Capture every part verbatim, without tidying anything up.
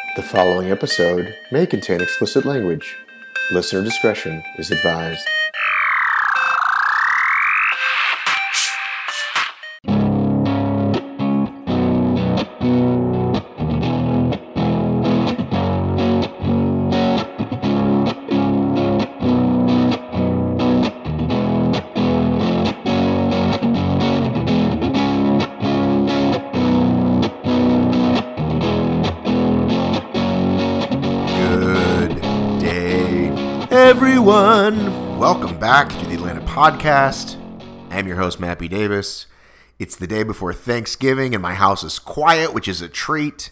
The following episode may contain explicit language. Listener discretion is advised. Everyone, welcome back to the Atlanta Podcast. I'm your host, Matt B. Davis. It's the day before Thanksgiving and my house is quiet, which is a treat.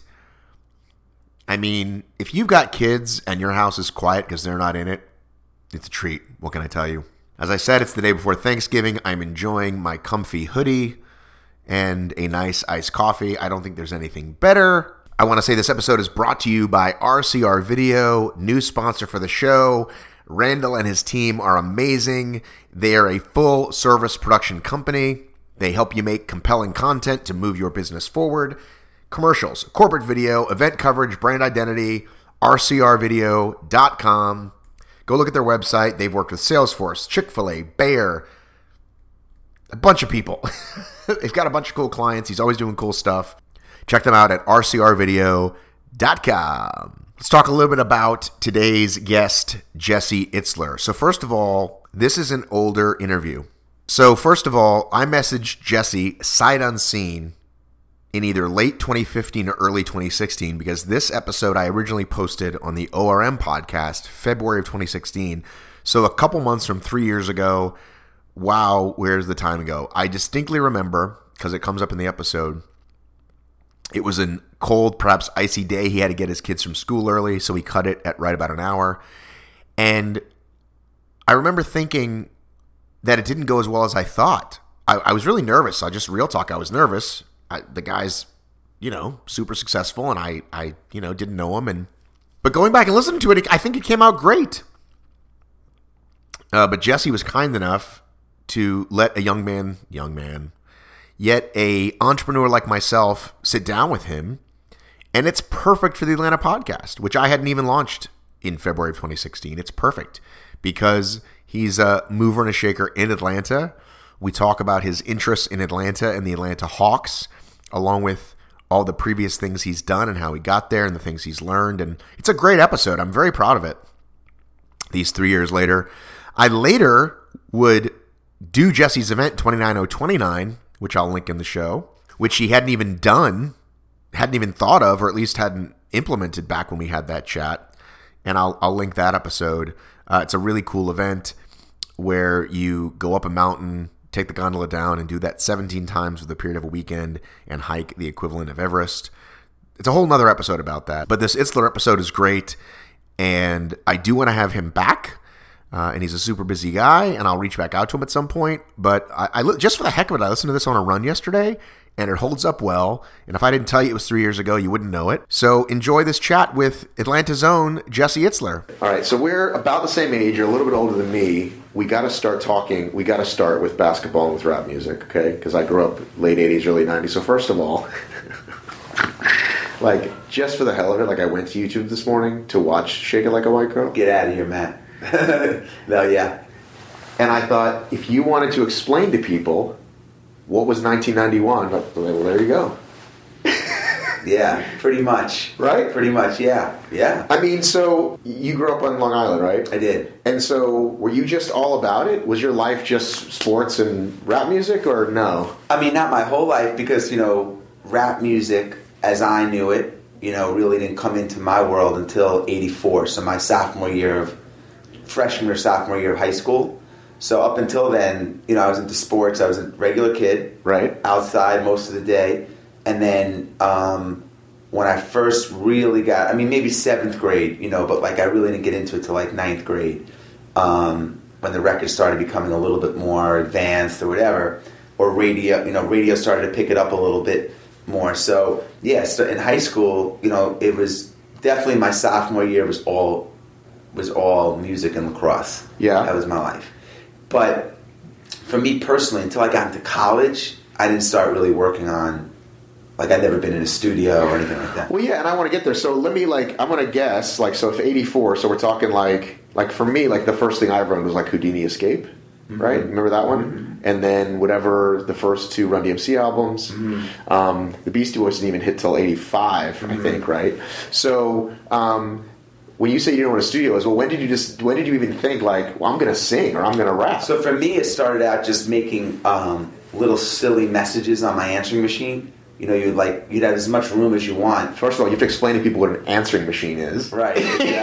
I mean, if you've got kids and your house is quiet because they're not in it, it's a treat. What can I tell you? As I said, it's the day before Thanksgiving. I'm enjoying my comfy hoodie and a nice iced coffee. I don't think there's anything better. I want to say this episode is brought to you by R C R Video, new sponsor for the show. Randall and his team are amazing. They are a full-service production company. They help you make compelling content to move your business forward. Commercials, corporate video, event coverage, brand identity, R C R video dot com. Go look at their website. They've worked with Salesforce, Chick-fil-A, Bayer, a bunch of people. They've got a bunch of cool clients. He's always doing cool stuff. Check them out at R C R video dot com. Let's talk a little bit about today's guest, Jesse Itzler. So first of all, this is an older interview. So first of all, I messaged Jesse sight unseen in either late twenty fifteen or early twenty sixteen because this episode I originally posted on the O R M podcast, February of twenty sixteen. So a couple months from three years ago. Wow, where's the time go? I distinctly remember, because it comes up in the episode, it was a cold, perhaps icy day. He had to get his kids from school early, so he cut it at right about an hour. And I remember thinking that it didn't go as well as I thought. I, I was really nervous. I just, real talk, I was nervous. I, the guy's, you know, super successful, and I, I, you know, didn't know him. And But going back and listening to it, I think it came out great. Uh, but Jesse was kind enough to let a young man, young man, yet a entrepreneur like myself sit down with him, and it's perfect for the Atlanta Podcast, which I hadn't even launched in February of twenty sixteen. It's perfect because he's a mover and a shaker in Atlanta. We talk about his interests in Atlanta and the Atlanta Hawks, along with all the previous things he's done and how he got there and the things he's learned. And it's a great episode. I'm very proud of it. These three years later, I later would do Jesse's event twenty-nine oh twenty-nine, which I'll link in the show, which he hadn't even done, hadn't even thought of, or at least hadn't implemented back when we had that chat. And I'll I'll link that episode. Uh, it's a really cool event where you go up a mountain, take the gondola down, and do that seventeen times with the period of a weekend and hike the equivalent of Everest. It's a whole nother episode about that. But this Itzler episode is great, and I do want to have him back. Uh, and he's a super busy guy, and I'll reach back out to him at some point. But I, I just for the heck of it, I listened to this on a run yesterday, and it holds up well. And if I didn't tell you it was three years ago, you wouldn't know it. So enjoy this chat with Atlanta's own Jesse Itzler. All right, so we're about the same age. You're a little bit older than me. We got to start talking. We got to start with basketball and with rap music, okay? Because I grew up late eighties, early nineties. So first of all, like just for the hell of it, like I went to YouTube this morning to watch "Shake It Like a White Girl." Get out of here, Matt. No, yeah. And I thought, if you wanted to explain to people what was nineteen ninety-one, well, there you go. Yeah, pretty much. Right? Pretty much, yeah. Yeah. I mean, so you grew up on Long Island, right? I did. And so were you just all about it? Was your life just sports and rap music, or no? I mean, not my whole life, because, you know, rap music, as I knew it, you know, really didn't come into my world until eighty-four. So my sophomore year of freshman or sophomore year of high school. So up until then, you know, I was into sports. I was a regular kid, right, outside most of the day. And then um, when I first really got, I mean, maybe seventh grade, you know, but like I really didn't get into it till like ninth grade, um, when the records started becoming a little bit more advanced or whatever, or radio, you know, radio started to pick it up a little bit more. So yeah, so in high school, you know, it was definitely my sophomore year was all was all music and lacrosse. Yeah. That was my life. But for me personally, until I got into college, I didn't start really working on Like I'd never been in a studio or anything like that. Well, yeah, and I want to get there. So let me like I'm gonna guess like so if eighty-four. So we're talking like like for me like the first thing I ever owned was like Houdini Escape, mm-hmm. right? Remember that one? Mm-hmm. And then whatever the first two Run D M C albums. Mm-hmm. Um, the Beastie Boys didn't even hit till eighty-five, mm-hmm. I think, right? So. Um, When you say you didn't want a studio, is well, when did you just? When did you even think like, well, I'm going to sing or I'm going to rap? So for me, it started out just making um, little silly messages on my answering machine. You know, you'd like you'd have as much room as you want. First of all, you have to explain to people what an answering machine is, right?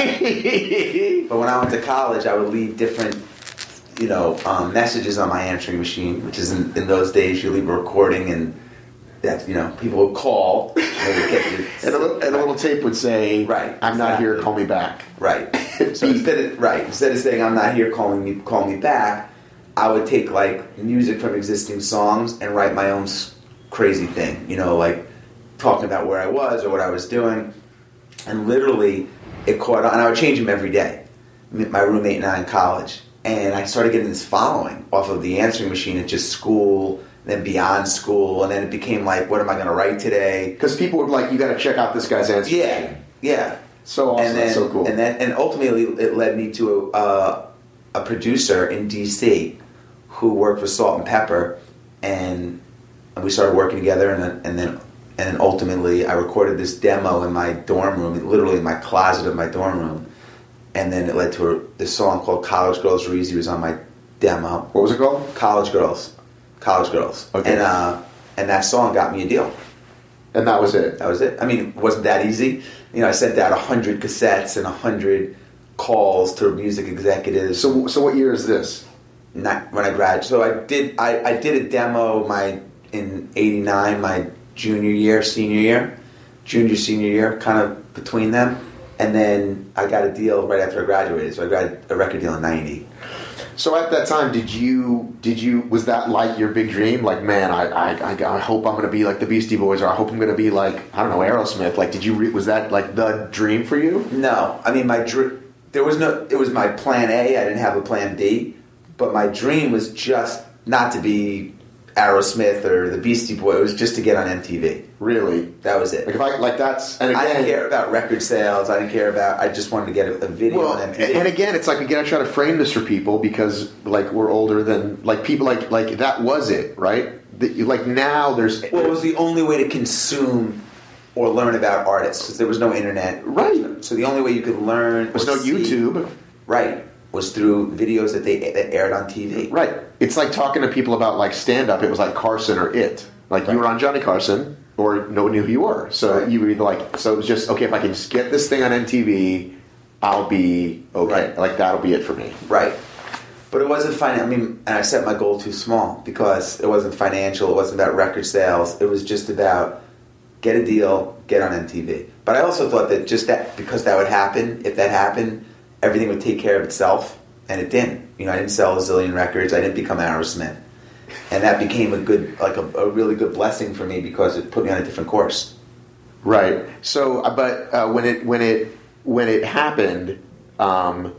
Yeah. But when I went to college, I would leave different, you know, um, messages on my answering machine, which is in, in those days you leave a recording and. That you know, people would call, and, would get you, and, a little, and a little tape would say, "Right, I'm exactly. not here. Call me back." Right. So instead of right, instead of saying "I'm not here, calling me, call me back," I would take like music from existing songs and write my own crazy thing. You know, like talking about where I was or what I was doing, and literally it caught on. And I would change them every day. My roommate and I in college, and I started getting this following off of the answering machine at just school. Then beyond school, and then it became like, what am I going to write today? Because people were like, you got to check out this guy's answer. Yeah, yeah. So awesome, and then, that's so cool. And then, and ultimately, it led me to a, uh, a producer in D C who worked with Salt and Pepper, and we started working together, and then, and then, and then ultimately, I recorded this demo in my dorm room, literally in my closet of my dorm room, and then it led to a, this song called "College Girls." Reezy was on my demo. What was it called? College Girls. College Girls. Okay. And uh, and that song got me a deal. And that was it? That was it. I mean, it wasn't that easy. You know, I sent out one hundred cassettes and one hundred calls to music executives. So so what year is this? Not when I graduated. So I did I, I did a demo my in eighty-nine, my junior year, senior year. Junior, senior year, kind of between them. And then I got a deal right after I graduated. So I got a record deal in ninety. So at that time, did you did you was that like your big dream? Like, man, I I, I hope I'm going to be like the Beastie Boys, or I hope I'm going to be like I don't know Aerosmith. Like, did you re- was that like the dream for you? No, I mean my dream. There was no. It was my plan A. I didn't have a plan B, but my dream was just not to be Aerosmith or the Beastie Boys. It was just to get on M T V. Really, that was it. Like if I like that's and again, I didn't care about record sales. I didn't care about. I just wanted to get a, a video well, on M T V. And again, it's like again, I try to frame this for people because like we're older than like people like like that was it, right? That you, like now there's well, it was the only way to consume or learn about artists because there was no internet, right? So the only way you could learn was no see, YouTube, right? Was through videos that they that aired on T V, right? It's like talking to people about like stand up. It was like Carson or It, like right. You were on Johnny Carson. Or no one knew who you were. So right. you were either like, so it was just, okay, if I can just get this thing on M T V, I'll be okay. Right. Like, that'll be it for me. Right. But it wasn't fine. I mean, and I set my goal too small because it wasn't financial. It wasn't about record sales. It was just about get a deal, get on M T V. But I also thought that just that, because that would happen, if that happened, everything would take care of itself. And it didn't. You know, I didn't sell a zillion records. I didn't become Aerosmith. And that became a good, like a, a really good blessing for me because it put me on a different course. Right. So, but uh, when it when it when it happened, um,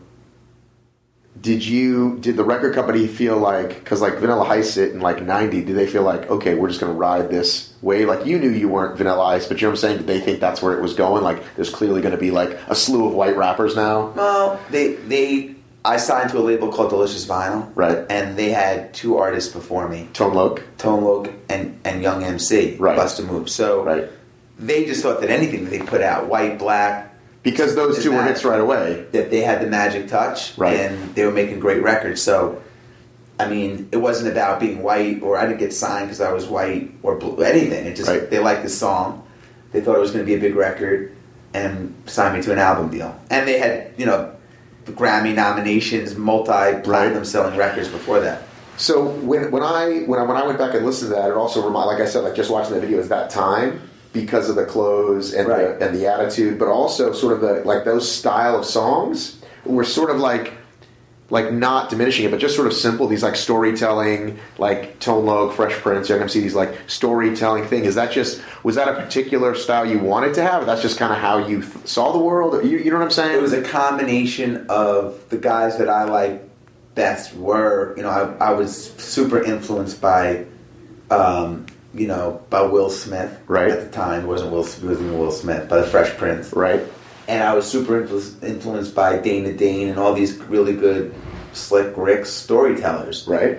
did you did the record company feel like because like Vanilla Ice it in like ninety? Did they feel like okay, we're just going to ride this wave? Like you knew you weren't Vanilla Ice, but you know what I'm saying? Did they think that's where it was going? Like there's clearly going to be like a slew of white rappers now. Well, they they. I signed to a label called Delicious Vinyl. Right. And they had two artists before me. Tone Loc. Tone Loc and, and Young M C. Right. Bust a Move. So right. They just thought that anything that they put out, white, black... Because those two were hits right away. That they had the magic touch. Right. And they were making great records. So, I mean, it wasn't about being white or I didn't get signed because I was white or blue, anything. It just, right. They liked the song. They thought it was going to be a big record and signed me to an album deal. And they had, you know... Grammy nominations, multi-platinum right. selling records before that. So when when I when I when I went back and listened to that, it also reminded, like I said, like just watching the video is that time because of the clothes and right. the, and the attitude, but also sort of the like those style of songs were sort of like like not diminishing it, but just sort of simple. These like storytelling, like Tone Loc, Fresh Prince, Young M C, these like storytelling thing. Is that just was that a particular style you wanted to have? Or that's just kind of how you th- saw the world. You, you know what I'm saying? It was a combination of the guys that I like best were. You know, I, I was super influenced by um, you know, by Will Smith. Right. At the time, it wasn't Will. It wasn't Will Smith, by the Fresh Prince. Right. And I was super influ- influenced by Dana Dane and all these really good Slick Rick storytellers. Right.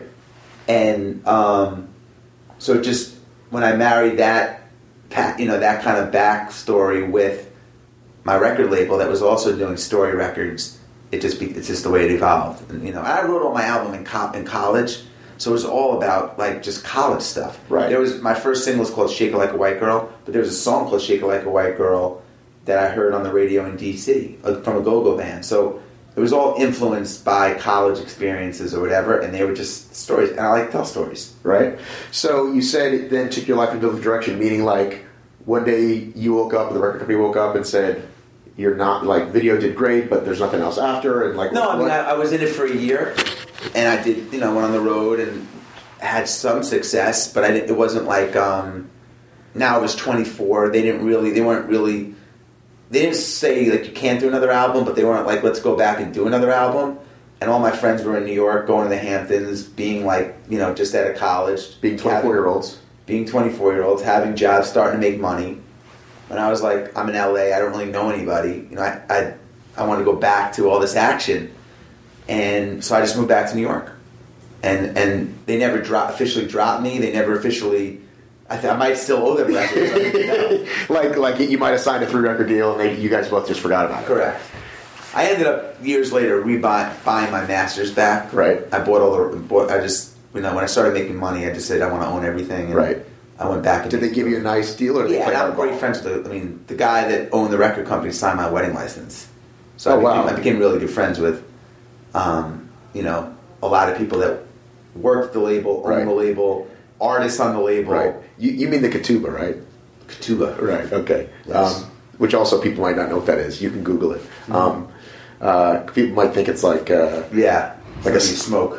And um, so just when I married that, you know, that kind of backstory with my record label that was also doing story records, it just be, it's just the way it evolved. And, you know, I wrote all my album in, co- in college, so it was all about like just college stuff. Right. There was my first single was called "Shake It Like a White Girl," but there was a song called "Shake It Like a White Girl" that I heard on the radio in D C uh, from a go-go band. So it was all influenced by college experiences or whatever, and they were just stories. And I like to tell stories. Right. So you said it then took your life in a different direction, meaning like one day you woke up, the record company woke up and said, you're not, like, video did great, but there's nothing else after, and like... No, I mean, what? I, I was in it for a year, and I did, you know, went on the road and had some success, but I didn't, it wasn't like, um... Now I was twenty-four, they didn't really, they weren't really... They didn't say, like, you can't do another album, but they weren't like, let's go back and do another album. And all my friends were in New York, going to the Hamptons, being, like, you know, just out of college. Being twenty-four-year-olds. Being twenty-four-year-olds, having jobs, starting to make money. When I was like, I'm in L A, I don't really know anybody. You know, I I, I wanted to go back to all this action. And so I just moved back to New York. And and they never dro- officially dropped me. They never officially... I, th- I might still owe them records. I don't know. like like you might have signed a three-record deal, and they, you guys both just forgot about it. Correct. I ended up, years later, rebuy, buying my masters back. Right. I bought all the... Bought, I just... You know, when I started making money, I just said I want to own everything. And right. I went back and... Did they give you a nice deal? Or did yeah, they play and I'm hardball? great friends with the... I mean, the guy that owned the record company signed my wedding license. So Oh, I, became, wow. I became really good friends with, um, you know, a lot of people that worked the label, owned Right. the label, artists on the label. Right. You, you mean the Katuba, right? Katuba. Right, okay. Yes. Um, which also people might not know what that is. You can Google it. Mm-hmm. Um, uh, people might think it's like... Uh, Yeah. Like Like a a smoke.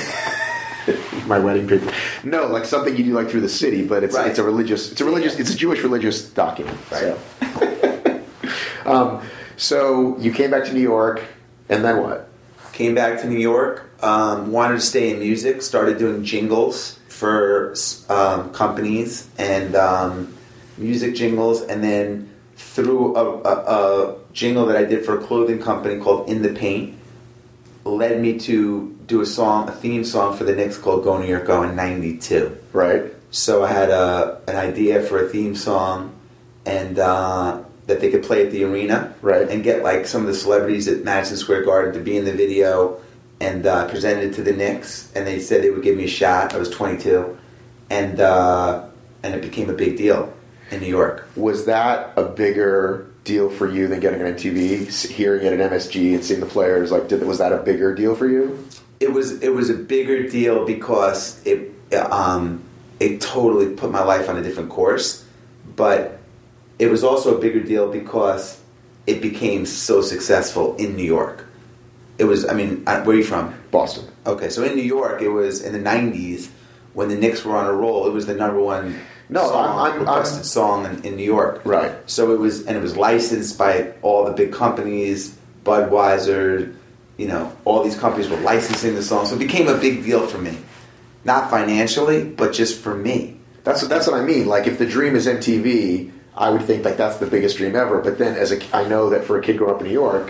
my wedding picture. No, like something you do like through the city, but it's Right. it's a religious, it's a religious, it's a Jewish religious document. Right. So. um, so you came back to New York, and then what? Came back to New York, um, wanted to stay in music, started doing jingles for um, companies and um, music jingles, and then through a, a, a jingle that I did for a clothing company called In the Paint, led me to do a song, a theme song for the Knicks called Go New York Go in ninety-two. Right. So I had a, an idea for a theme song, and uh, that they could play at the arena, Right. and get like some of the celebrities at Madison Square Garden to be in the video, and uh, presented it to the Knicks, and they said they would give me a shot. I was twenty-two, and uh, and it became a big deal in New York. Was that a bigger deal for you than getting on M T V, s- hearing it at M S G and seeing the players? Like, did, was that a bigger deal for you? It was it was a bigger deal because it um, it totally put my life on a different course, but it was also a bigger deal because it became so successful in New York. It was, I mean, I- where are you from? Boston. Okay, so in New York, it was in the nineties when the Knicks were on a roll. It was the number one No, song, I'm- I'm- requested I'm- song in, in New York. Right. So it was, and it was licensed by all the big companies, Budweiser, you know, all these companies were licensing the song. So it became a big deal for me. Not financially, but just for me. That's what, that's what I mean. Like, if the dream is M T V, I would think like that's the biggest dream ever. But then, as a, I know that for a kid growing up in New York,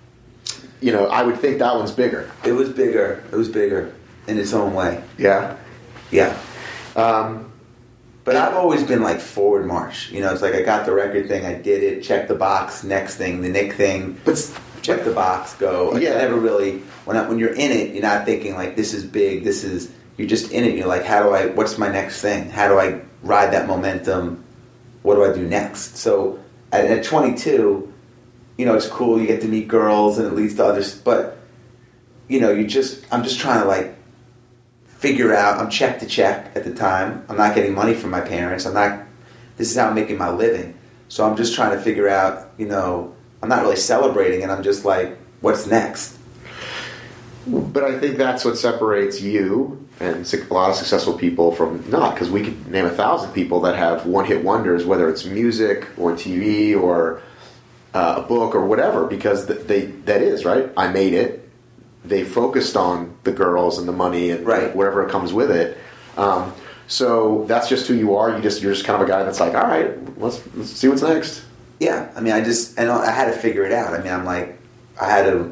you know, I would think that one's bigger. It was bigger. It was bigger in its own way. Yeah. Yeah. Um, But I've always been like forward march. You know, it's like I got the record thing, I did it, check the box, next thing, the Nick thing, but s- check the box, go. Like, Yeah. I never really, when I, when you're in it, you're not thinking like this is big, this is, you're just in it. You're like, how do I, what's my next thing? How do I ride that momentum? What do I do next? So at, at twenty-two, you know, it's cool, you get to meet girls and it leads to others, but, you know, you just, I'm just trying to like, figure out, I'm check to check at the time. I'm not getting money from my parents. I'm not, this is how I'm making my living. So I'm just trying to figure out, you know, I'm not really celebrating it. I'm just like, what's next? But I think that's what separates you and a lot of successful people from not, because we could name a thousand people that have one-hit wonders, whether it's music or T V or uh, a book or whatever, because th- they that is, right? I made it. They focused on the girls and the money and Right. whatever comes with it. Um, So that's just who you are. You just you're just kind of a guy that's like, all right, let's let's see what's next. Yeah, I mean, I just and I had to figure it out. I mean, I'm like, I had to,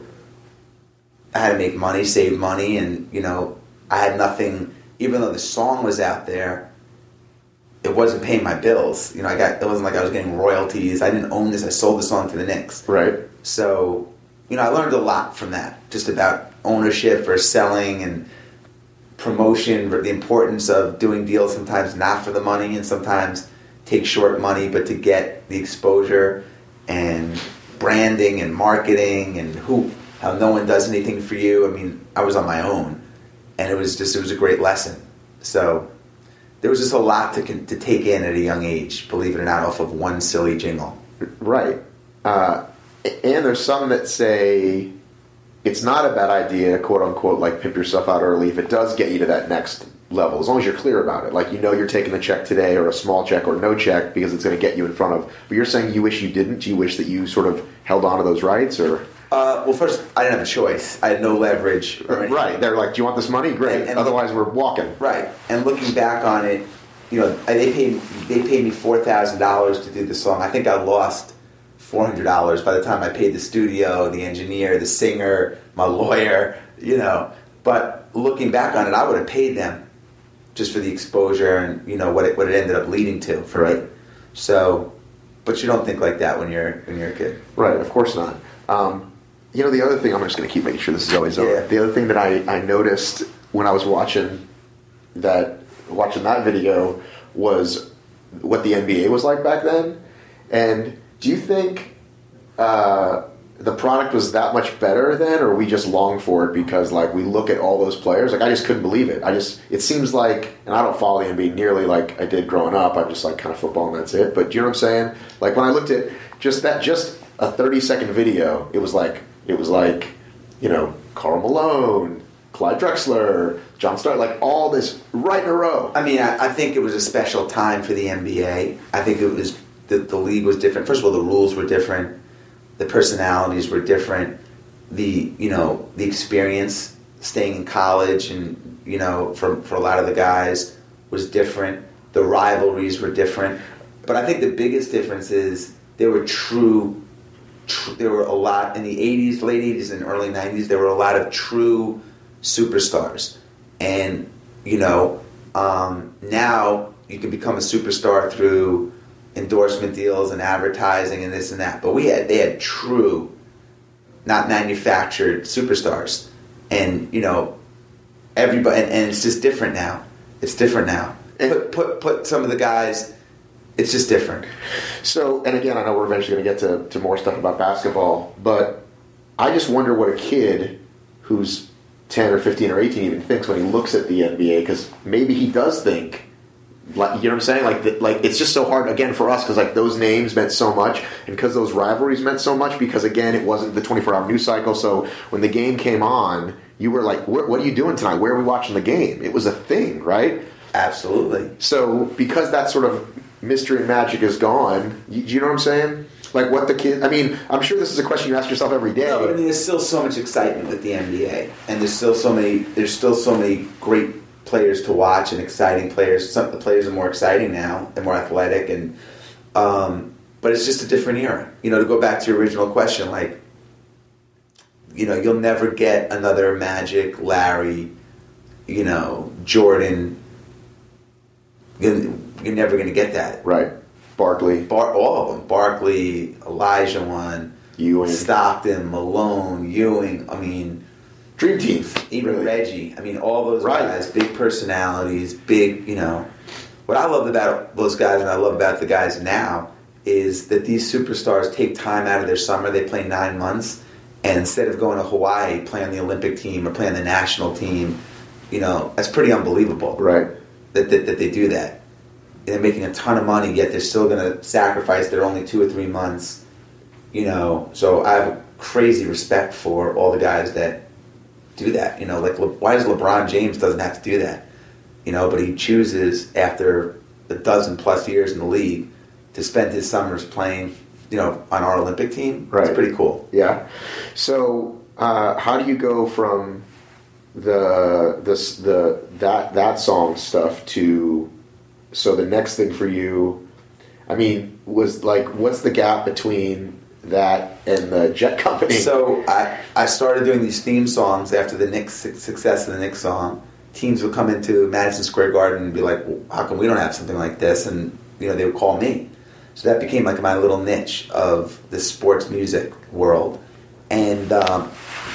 I had to make money, save money, and you know, I had nothing. Even though the song was out there, it wasn't paying my bills. You know, I got it wasn't like I was getting royalties. I didn't own this. I sold the song to the Knicks. Right. So, you know, I learned a lot from that, just about ownership or selling and promotion, the importance of doing deals sometimes not for the money and sometimes take short money, but to get the exposure and branding and marketing and who, how no one does anything for you. I mean, I was on my own, and it was just, it was a great lesson. So there was just a lot to to take in at a young age, believe it or not, off of one silly jingle. Right. Uh, and there's some that say it's not a bad idea, quote unquote, like pimp yourself out early if it does get you to that next level, as long as you're clear about it. Like, you know, you're taking a check today or a small check or no check because it's going to get you in front of. But you're saying you wish you didn't? Do you wish that you sort of held on to those rights? Or uh, well, first, I didn't have a choice. I had no leverage. Or anything. Right. They're like, do you want this money? Great. And, and Otherwise, we're walking. Right. And looking back on it, you know, they paid they paid me four thousand dollars to do the song. I think I lost four hundred dollars by the time I paid the studio, the engineer, the singer, my lawyer, you know. But looking back on it, I would have paid them just for the exposure and, you know, what it what it ended up leading to for right. me. So, but you don't think like that when you're when you're a kid. Right, of course not. Um, you know, the other thing, I'm just going to keep making sure this is always over. Yeah. The other thing that I, I noticed when I was watching that watching that video was what the N B A was like back then. And do you think uh, the product was that much better then, or we just long for it because, like, we look at all those players? Like, I just couldn't believe it. I just, it seems like, and I don't follow the N B A nearly like I did growing up. I'm just like kind of football and that's it. But do you know what I'm saying? Like, when I looked at just that, just a thirty second video, it was like, it was like, you know, Karl Malone, Clyde Drexler, John Stark, like all this right in a row. I mean, I, I think it was a special time for the N B A. I think it was the, the league was different. First of all, the rules were different. The personalities were different. The, you know, the experience staying in college and, you know, for, for a lot of the guys was different. The rivalries were different. But I think the biggest difference is there were true, tr- there were a lot in the eighties, late eighties and early nineties, there were a lot of true superstars. And, you know, um, now you can become a superstar through endorsement deals and advertising and this and that. But we had they had true, not manufactured superstars. And, you know, everybody, and, and it's just different now. It's different now. Put, put, put some of the guys, it's just different. So, and again, I know we're eventually going to get to, to more stuff about basketball, but I just wonder what a kid who's ten or fifteen or eighteen even thinks when he looks at the N B A, because maybe he does think, like, you know what I'm saying? Like, the, like it's just so hard, again, for us, because, like, those names meant so much, and because those rivalries meant so much, because, again, it wasn't the twenty-four hour news cycle, so when the game came on, you were like, what, what are you doing tonight? Where are we watching the game? It was a thing, right? Absolutely. So, because that sort of mystery and magic is gone, you, you know what I'm saying? Like, what the kid, I mean, I'm sure this is a question you ask yourself every day. No, but I mean, there's still so much excitement with the N B A, and there's still so many, there's still so many great players to watch and exciting players. Some of the players are more exciting now. They're more athletic, and um, but it's just a different era. You know, to go back to your original question, like, you know, you'll never get another Magic, Larry, you know, Jordan. You're, you're never going to get that. Right. Barkley. Bar, all of them. Barkley, Elijah one, Ewing. Stockton, Malone, Ewing. I mean, Dream Team. even really. Reggie. I mean, all those Right. guys, big personalities, big, you know. What I love about those guys and I love about the guys now is that these superstars take time out of their summer. They play nine months. And instead of going to Hawaii, play on the Olympic team or play on the national team, you know, that's pretty unbelievable. Right. That, that, that they do that. They're making a ton of money, yet they're still going to sacrifice their only two or three months. You know, so I have a crazy respect for all the guys that do that. You know, like, Le- why does LeBron James doesn't have to do that? You know, but he chooses after a dozen plus years in the league to spend his summers playing, you know, on our Olympic team. Right. It's pretty cool. Yeah. So, uh, how do you go from the this the that that song stuff to so the next thing for you, I mean, was like what's the gap between that and the Jet Company? So I I started doing these theme songs after the Knicks success of the Knicks song. Teams would come into Madison Square Garden and be like, well, how come we don't have something like this? And you know, they would call me. So that became like my little niche of the sports music world. And um,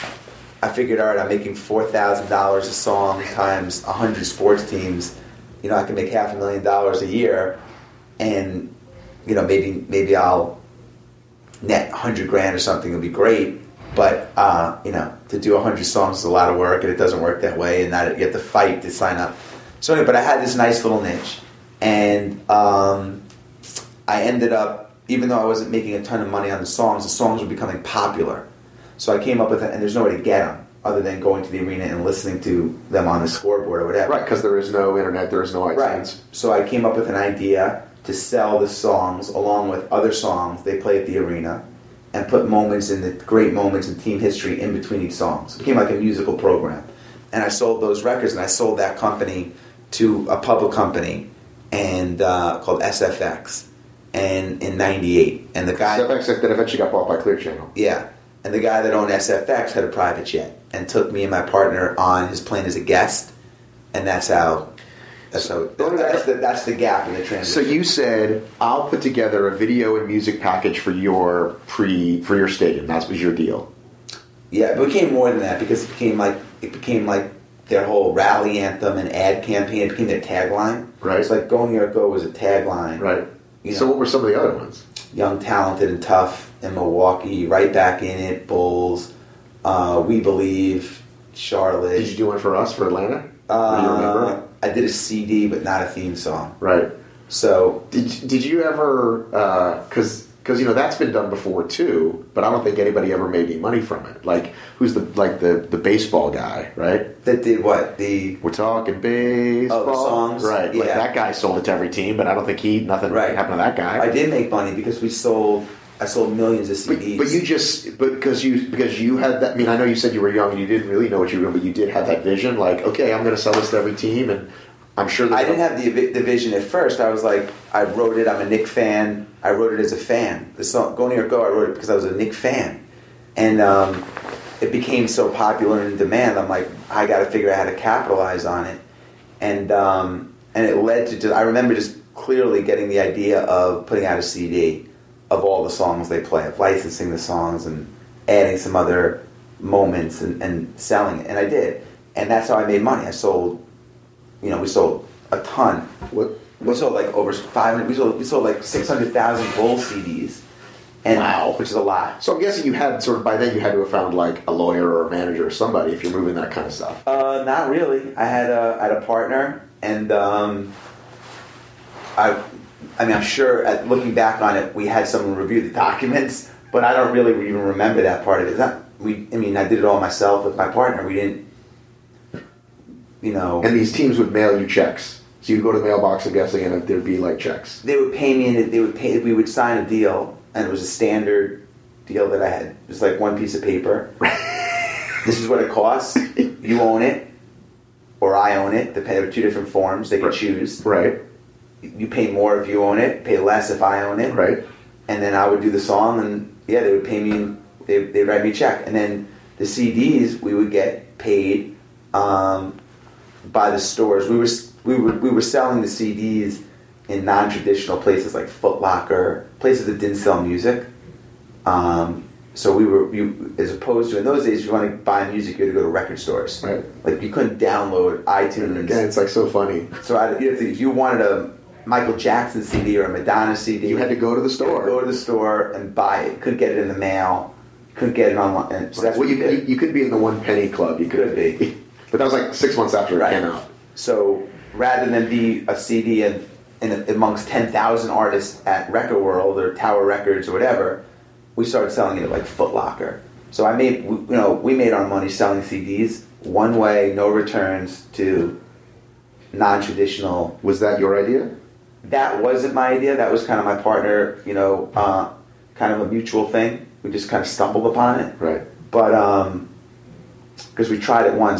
I figured, all right, I'm making four thousand dollars a song times one hundred sports teams. You know, I can make half a million dollars a year. And, you know, maybe maybe I'll net one hundred grand or something. It'll be great. But, uh, you know, to do one hundred songs is a lot of work, and it doesn't work that way. And that you have to fight to sign up. So anyway, but I had this nice little niche. And um, I ended up, even though I wasn't making a ton of money on the songs, the songs were becoming popular. So I came up with it, and there's no way to get them other than going to the arena and listening to them on the scoreboard or whatever. Right, because there is no internet, there is no iTunes. Right. So I came up with an idea to sell the songs along with other songs they play at the arena and put moments in the great moments in team history in between each songs. It became like a musical program. And I sold those records, and I sold that company to a public company and uh, called S F X and in ninety-eight. And the guy... S F X that eventually got bought by Clear Channel. Yeah. And the guy that owned S F X had a private jet and took me and my partner on his plane as a guest, and that's how. That's how. That's the, that's the gap in the transition. So you said, "I'll put together a video and music package for your pre for your stadium." That was your deal. Yeah, it became more than that because it became like it became like their whole rally anthem and ad campaign. It became their tagline. Right. It's like "Go New York Go" was a tagline. Right. You know, so what were some of the other ones? Young, talented, and tough in Milwaukee, right back in it. Bulls, uh, We Believe, Charlotte. Did you do one for us for Atlanta? Uh, do you remember? I did a C D, but not a theme song. Right. So did did you ever? Because because you know that's been done before too, but I don't think anybody ever made any money from it. Like who's the like the, the baseball guy, right? That did what the we're talking baseball oh, the songs, right? Yeah. Like that guy sold it to every team, but I don't think he nothing right. happened to that guy. I did make money because we sold. I sold millions of C Ds. But, but you just, but because you because you had that. I mean, I know you said you were young and you didn't really know what you were doing, but you did have that vision. Like, okay, I'm going to sell this to every team, and I'm sure. I didn't have the the vision at first. I was like, I wrote it. I'm a Knick fan. I wrote it as a fan. The song "Go New York Go." I wrote it because I was a Knick fan, and um, it became so popular and in demand. I'm like, I got to figure out how to capitalize on it, and um, and it led to. Just, I remember just clearly getting the idea of putting out a C D of all the songs they play, of licensing the songs and adding some other moments and, and selling it. And I did. And that's how I made money. I sold, you know, we sold a ton. What? We sold like over five hundred, we sold, we sold like six hundred thousand Bulls C Ds. And, wow. Which is a lot. So I'm guessing you had sort of, by then you had to have found like a lawyer or a manager or somebody if you're moving that kind of stuff. Uh, not really. I had a, I had a partner and um, I... I mean, I'm sure, at looking back on it, we had someone review the documents, but I don't really even remember that part of it. That, we, I mean, I did it all myself with my partner. We didn't, you know... And these teams would mail you checks. So you'd go to the mailbox, I'm guessing, and there'd be, like, checks. They would pay me, and they would pay, we would sign a deal, and it was a standard deal that I had. It was like one piece of paper. This is what it costs. You own it, or I own it. There were two different forms. They could right. choose. Right. You pay more if you own it, pay less if I own it. Right. And then I would do the song, and yeah, they would pay me, they, they'd write me a check. And then the C Ds, we would get paid um, by the stores. We were, we, were, we were selling the C Ds in non-traditional places like Foot Locker, places that didn't sell music. Um, so we were, you, as opposed to, in those days, if you want to buy music, you had to go to record stores. Right. Like, you couldn't download iTunes. Again, it's like so funny. So I, if you wanted a Michael Jackson C D or a Madonna C D, you had to go to the store. Go to the store and buy it. You couldn't get it in the mail. You couldn't get it online. And so that's well, what you, you, you, you could be in the one penny club. You could, could be, but that was like six months after right. it came out. So rather than be a C D in, in amongst ten thousand artists at Record World or Tower Records or whatever, we started selling it at like Foot Locker. So I made, you know, we made our money selling C Ds one way, no returns to non-traditional. Was that your idea? That wasn't my idea. That was kind of my partner, you know, uh, kind of a mutual thing. We just kind of stumbled upon it. Right. But, um, because we tried it once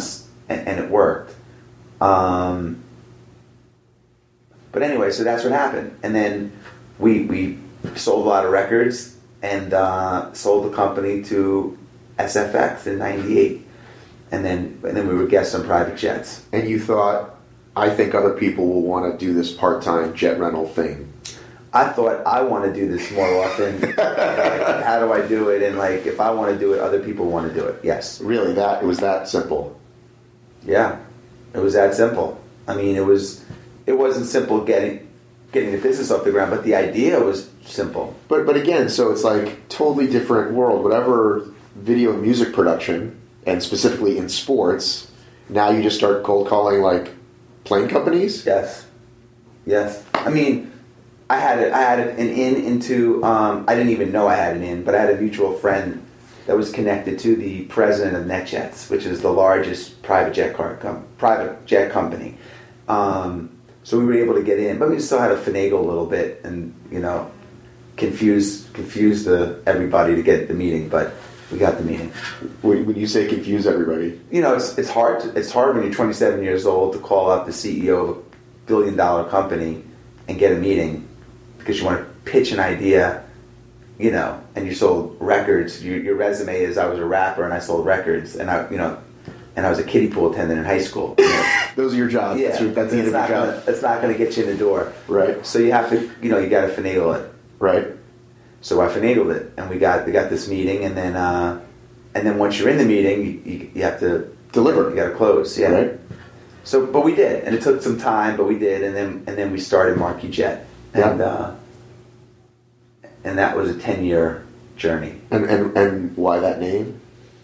and, and it worked. Um, but anyway, so that's what happened. And then we we sold a lot of records and uh, sold the company to S F X in ninety-eight. And then and then we were guests on private jets. And you thought, I think other people will want to do this part-time jet rental thing. I thought, I want to do this more often. Like, how do I do it? And like, if I want to do it, other people want to do it. Yes. Really, that it was that simple. Yeah, it was that simple. I mean, it was. It wasn't simple getting getting the business off the ground, but the idea was simple. But but again, so it's like totally different world. Whatever video and music production, and specifically in sports, now you just start cold calling like plane companies. Yes, yes. I mean, I had a, I had an in into. Um, I didn't even know I had an in, but I had a mutual friend that was connected to the president of NetJets, which is the largest private jet car com- private jet company. Um, so we were able to get in, but we still had to finagle a little bit and, you know, confuse confuse the everybody to get the meeting. But we got the meeting. When when you say confuse everybody, you know, it's it's hard. To, it's hard when you're twenty-seven years old to call up the C E O of a billion dollar company and get a meeting because you want to pitch an idea. You know, and you sold records. Your, your resume is I was a rapper and I sold records, and I, you know, and I was a kiddie pool attendant in high school. You know? Those are your jobs. Yeah, that's, your, that's the end of your job. Gonna, it's not going to get you in the door, right? So you have to, you know, you got to finagle it, right? So I finagled it, and we got we got this meeting, and then uh, and then once you're in the meeting, you, you, you have to deliver. You got to close, yeah. Right. So, but we did, and it took some time, but we did, and then and then we started Marquis Jet, and yeah. uh, and that was a ten year journey. And, and and why that name?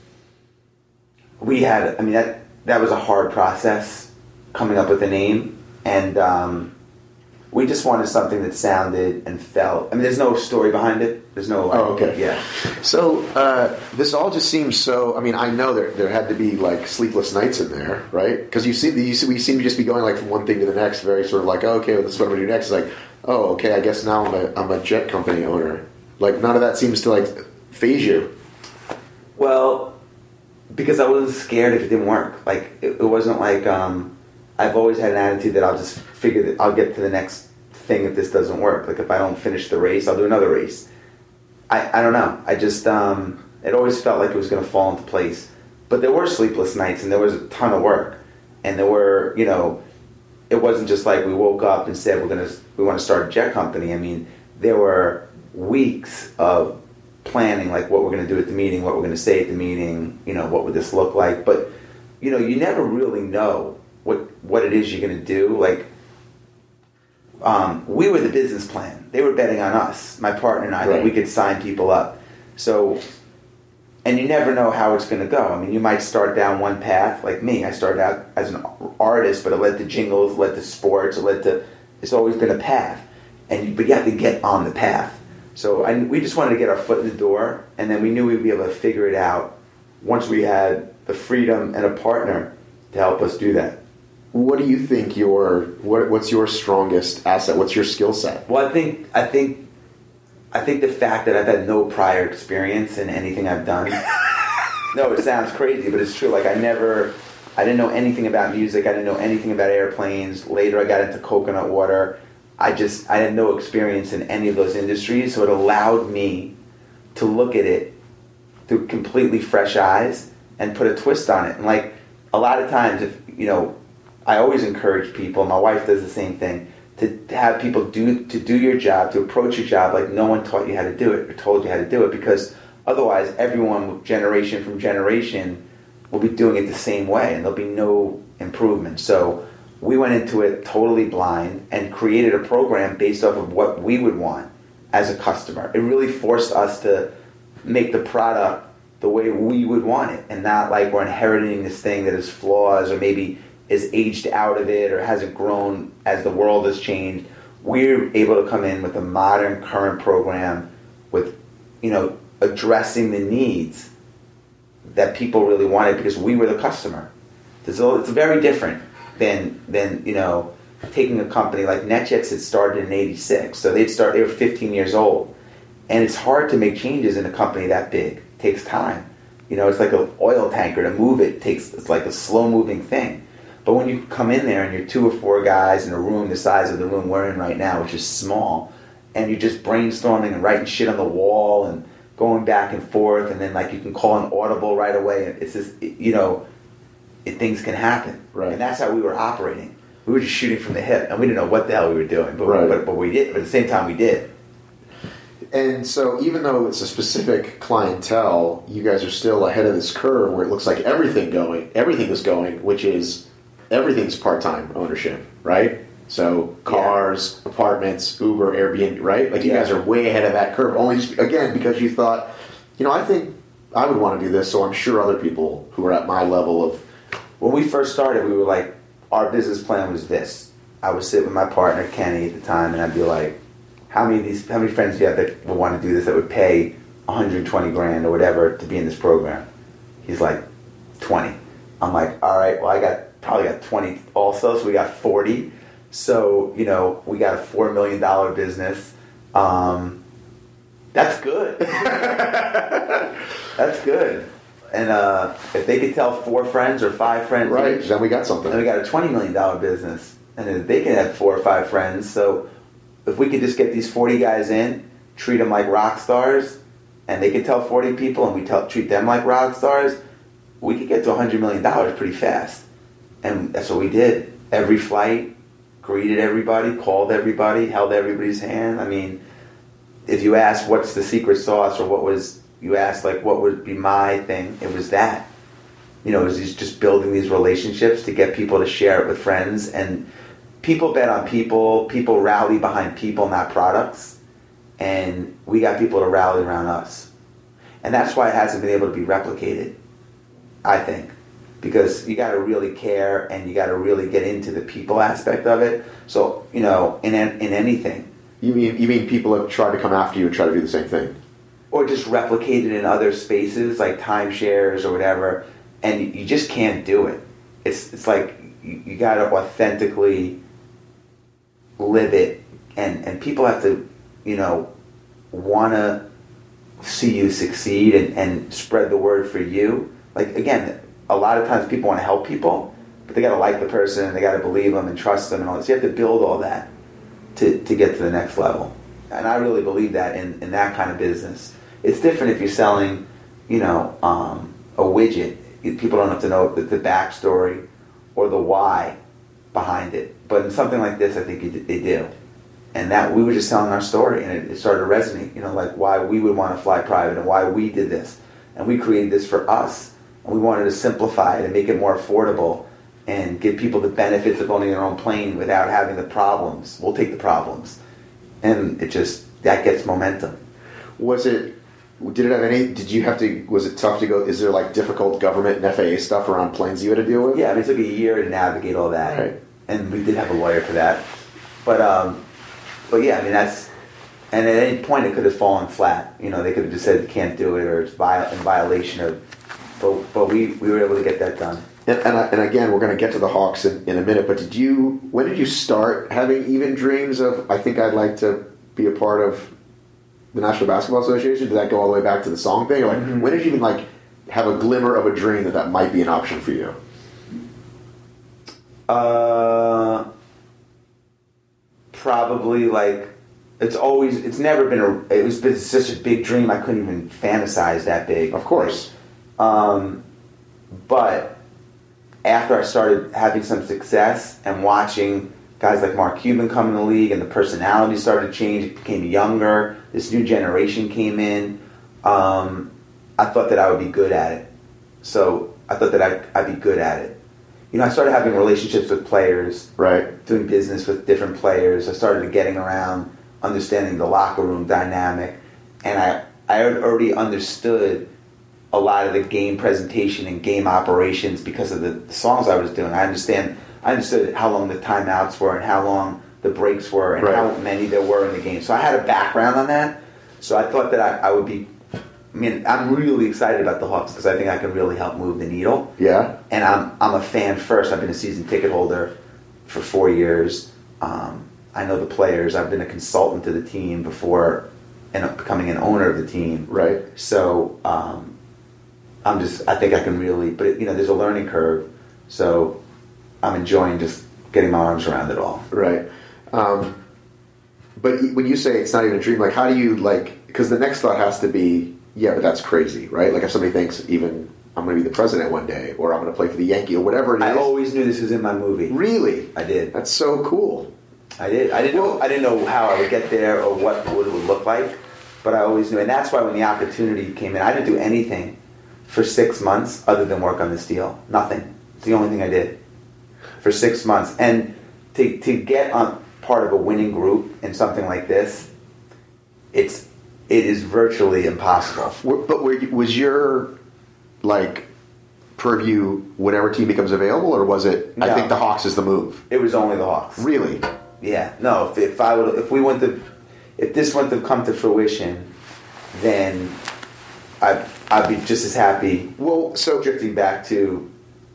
We had, I mean, that that was a hard process coming up with a name, and um, we just wanted something that sounded and felt. I mean, there's no story behind it. There's no. Like, oh, okay. Yeah. So uh, this all just seems so. I mean, I know there there had to be like sleepless nights in there, right? Because you see, you see, we seem to just be going like from one thing to the next, very sort of like, oh, okay, well, this is what I'm gonna do next. It's like, oh, okay, I guess now I'm a I'm a jet company owner. Like none of that seems to like phase you. Well, because I wasn't scared if it didn't work. Like it, it wasn't like um, I've always had an attitude that I'll just figure that I'll get to the next thing if this doesn't work. Like if I don't finish the race, I'll do another race. I, I don't know. I just um, it always felt like it was going to fall into place. But there were sleepless nights and there was a ton of work, and there were, you know, it wasn't just like we woke up and said we're gonna we want to start a jet company. I mean, there were weeks of planning, like what we're going to do at the meeting, what we're going to say at the meeting, you know, what would this look like. But, you know, you never really know what what it is you're going to do. Like, um, we were the business plan. They were betting on us, my partner and I, right. that we could sign people up. So, and you never know how it's going to go. I mean, you might start down one path, like me. I started out as an artist, but it led to jingles, led to sports, it led to, it's always been a path. And But you have to get on the path. So I, we just wanted to get our foot in the door, and then we knew we'd be able to figure it out once we had the freedom and a partner to help us do that. What do you think your what, what's your strongest asset? What's your skill set? Well, I think I think I think the fact that I've had no prior experience in anything I've done. No, it sounds crazy, but it's true. Like I never, I didn't know anything about music. I didn't know anything about airplanes. Later, I got into coconut water. I just, I had no experience in any of those industries, so it allowed me to look at it through completely fresh eyes and put a twist on it. And like, a lot of times, if, you know, I always encourage people, my wife does the same thing, to, to have people do, to do your job, to approach your job like no one taught you how to do it or told you how to do it, because otherwise everyone, generation from generation, will be doing it the same way and there'll be no improvement. So we went into it totally blind and created a program based off of what we would want as a customer. It really forced us to make the product the way we would want it, and not like we're inheriting this thing that has flaws or maybe is aged out of it or hasn't grown as the world has changed. We're able to come in with a modern, current program with, you know, addressing the needs that people really wanted because we were the customer. So it's very different than, than you know, taking a company like NetJets had started in eighty-six. So they'd start, they were fifteen years old. And it's hard to make changes in a company that big. It takes time. You know, it's like an oil tanker. To move it takes, it's like a slow moving thing. But when you come in there and you're two or four guys in a room the size of the room we're in right now, which is small, and you're just brainstorming and writing shit on the wall and going back and forth, and then like you can call an audible right away. It's just, you know, it, things can happen. Right. And that's how we were operating. We were just shooting from the hip, and we didn't know what the hell we were doing, but, right. we, but, but we did. But at the same time, we did. And so even though it's a specific clientele, you guys are still ahead of this curve where it looks like everything going, everything is going, which is everything's part-time ownership, right? So cars, yeah. apartments, Uber, Airbnb, right? Like you yeah. guys are way ahead of that curve. Only just, again, because you thought, you know, I think I would want to do this, so I'm sure other people who are at my level of... When we first started, we were like, our business plan was this. I would sit with my partner, Kenny, at the time, and I'd be like, how many of these, how many friends do you have that would want to do this, that would pay one hundred twenty grand or whatever to be in this program? He's like, twenty. I'm like, all right, well, I got probably got twenty also, so we got forty. So, you know, we got a four million dollars business. Um, that's good. That's good. And uh, if they could tell four friends or five friends, right, each, then we got something. Then we got a twenty million dollars business. And then they can have four or five friends. So if we could just get these forty guys in, treat them like rock stars, and they could tell forty people, and we tell, treat them like rock stars, we could get to one hundred million dollars pretty fast. And that's what we did. Every flight, greeted everybody, called everybody, held everybody's hand. I mean, if you ask what's the secret sauce, or what was, you asked like what would be my thing, it was that. You know, it was just building these relationships to get people to share it with friends. And people bet on people, people rally behind people, not products. And we got people to rally around us. And that's why it hasn't been able to be replicated, I think. Because you got to really care, and you got to really get into the people aspect of it. So, you know, in in anything. You mean you mean people have tried to come after you and try to do the same thing? Or just replicate it in other spaces, like timeshares or whatever, and you just can't do it. It's it's like you, you got to authentically live it, and, and people have to, you know, want to see you succeed and, and spread the word for you. Like, again, a lot of times people want to help people, but they got to like the person, and they got to believe them and trust them and all this. You have to build all that to, to get to the next level. And I really believe that in, in that kind of business. It's different if you're selling, you know, um, a widget. People don't have to know the, the backstory or the why behind it. But in something like this, I think they do. And that we were just telling our story, and it, it started to resonate, you know, like why we would want to fly private and why we did this. And we created this for us. And we wanted to simplify it and make it more affordable and give people the benefits of owning their own plane without having the problems. We'll take the problems. And it just, that gets momentum. Was it, did it have any, did you have to, was it tough to go, is there like difficult government and F A A stuff around planes you had to deal with? Yeah, I mean, it took a year to navigate all that. Right. And we did have a lawyer for that. But, um, but yeah, I mean, that's, and at any point it could have fallen flat. You know, they could have just said you can't do it, or it's viol- in violation of, but, but we, we were able to get that done. And, and, I, and again, we're going to get to the Hawks in, in a minute, but did you, when did you start having even dreams of, I think I'd like to be a part of the National Basketball Association? Did that go all the way back to the song thing? Or like, mm-hmm. when did you even like have a glimmer of a dream that that might be an option for you? Uh, probably like, it's always, it's never been a, it was been such a big dream I couldn't even fantasize that big. Of course. Um, but after I started having some success and watching guys like Mark Cuban come in the league, and the personality started to change, it became younger, this new generation came in, um, I thought that I would be good at it. So I thought that I'd, I'd be good at it. You know, I started having relationships with players, right? Doing business with different players. I started getting around, understanding the locker room dynamic, and I, I had already understood a lot of the game presentation and game operations because of the, the songs I was doing. I understand. I understood how long the timeouts were and how long the breaks were and right. how many there were in the game. So I had a background on that. So I thought that I, I would be. I mean, I'm really excited about the Hawks because I think I can really help move the needle. Yeah. And I'm I'm a fan first. I've been a season ticket holder for four years. Um, I know the players. I've been a consultant to the team before and becoming an owner of the team. Right. So. Um, I'm just, I think I can really, but it, you know, there's a learning curve, so I'm enjoying just getting my arms around it all. Right. Um, but when you say it's not even a dream, like how do you like? Because the next thought has to be, yeah, but that's crazy, right? Like if somebody thinks even I'm going to be the president one day, or I'm going to play for the Yankee, or whatever it is. I always knew this was in my movie. Really? I did. That's so cool. I did. I didn't know. I didn't know how I would get there or what, what it would look like, but I always knew, and that's why when the opportunity came in, I didn't do anything for six months other than work on this deal. Nothing. It's the only thing I did for six months, and to to get on part of a winning group in something like this, it's it is virtually impossible. But were you, was your like purview whatever team becomes available, or was it? No. I think the Hawks is the move. It was only the Hawks. Really? Yeah. No. If, if I would, if we went to, if this went to come to fruition, then I I'd be just as happy. Well, so drifting back to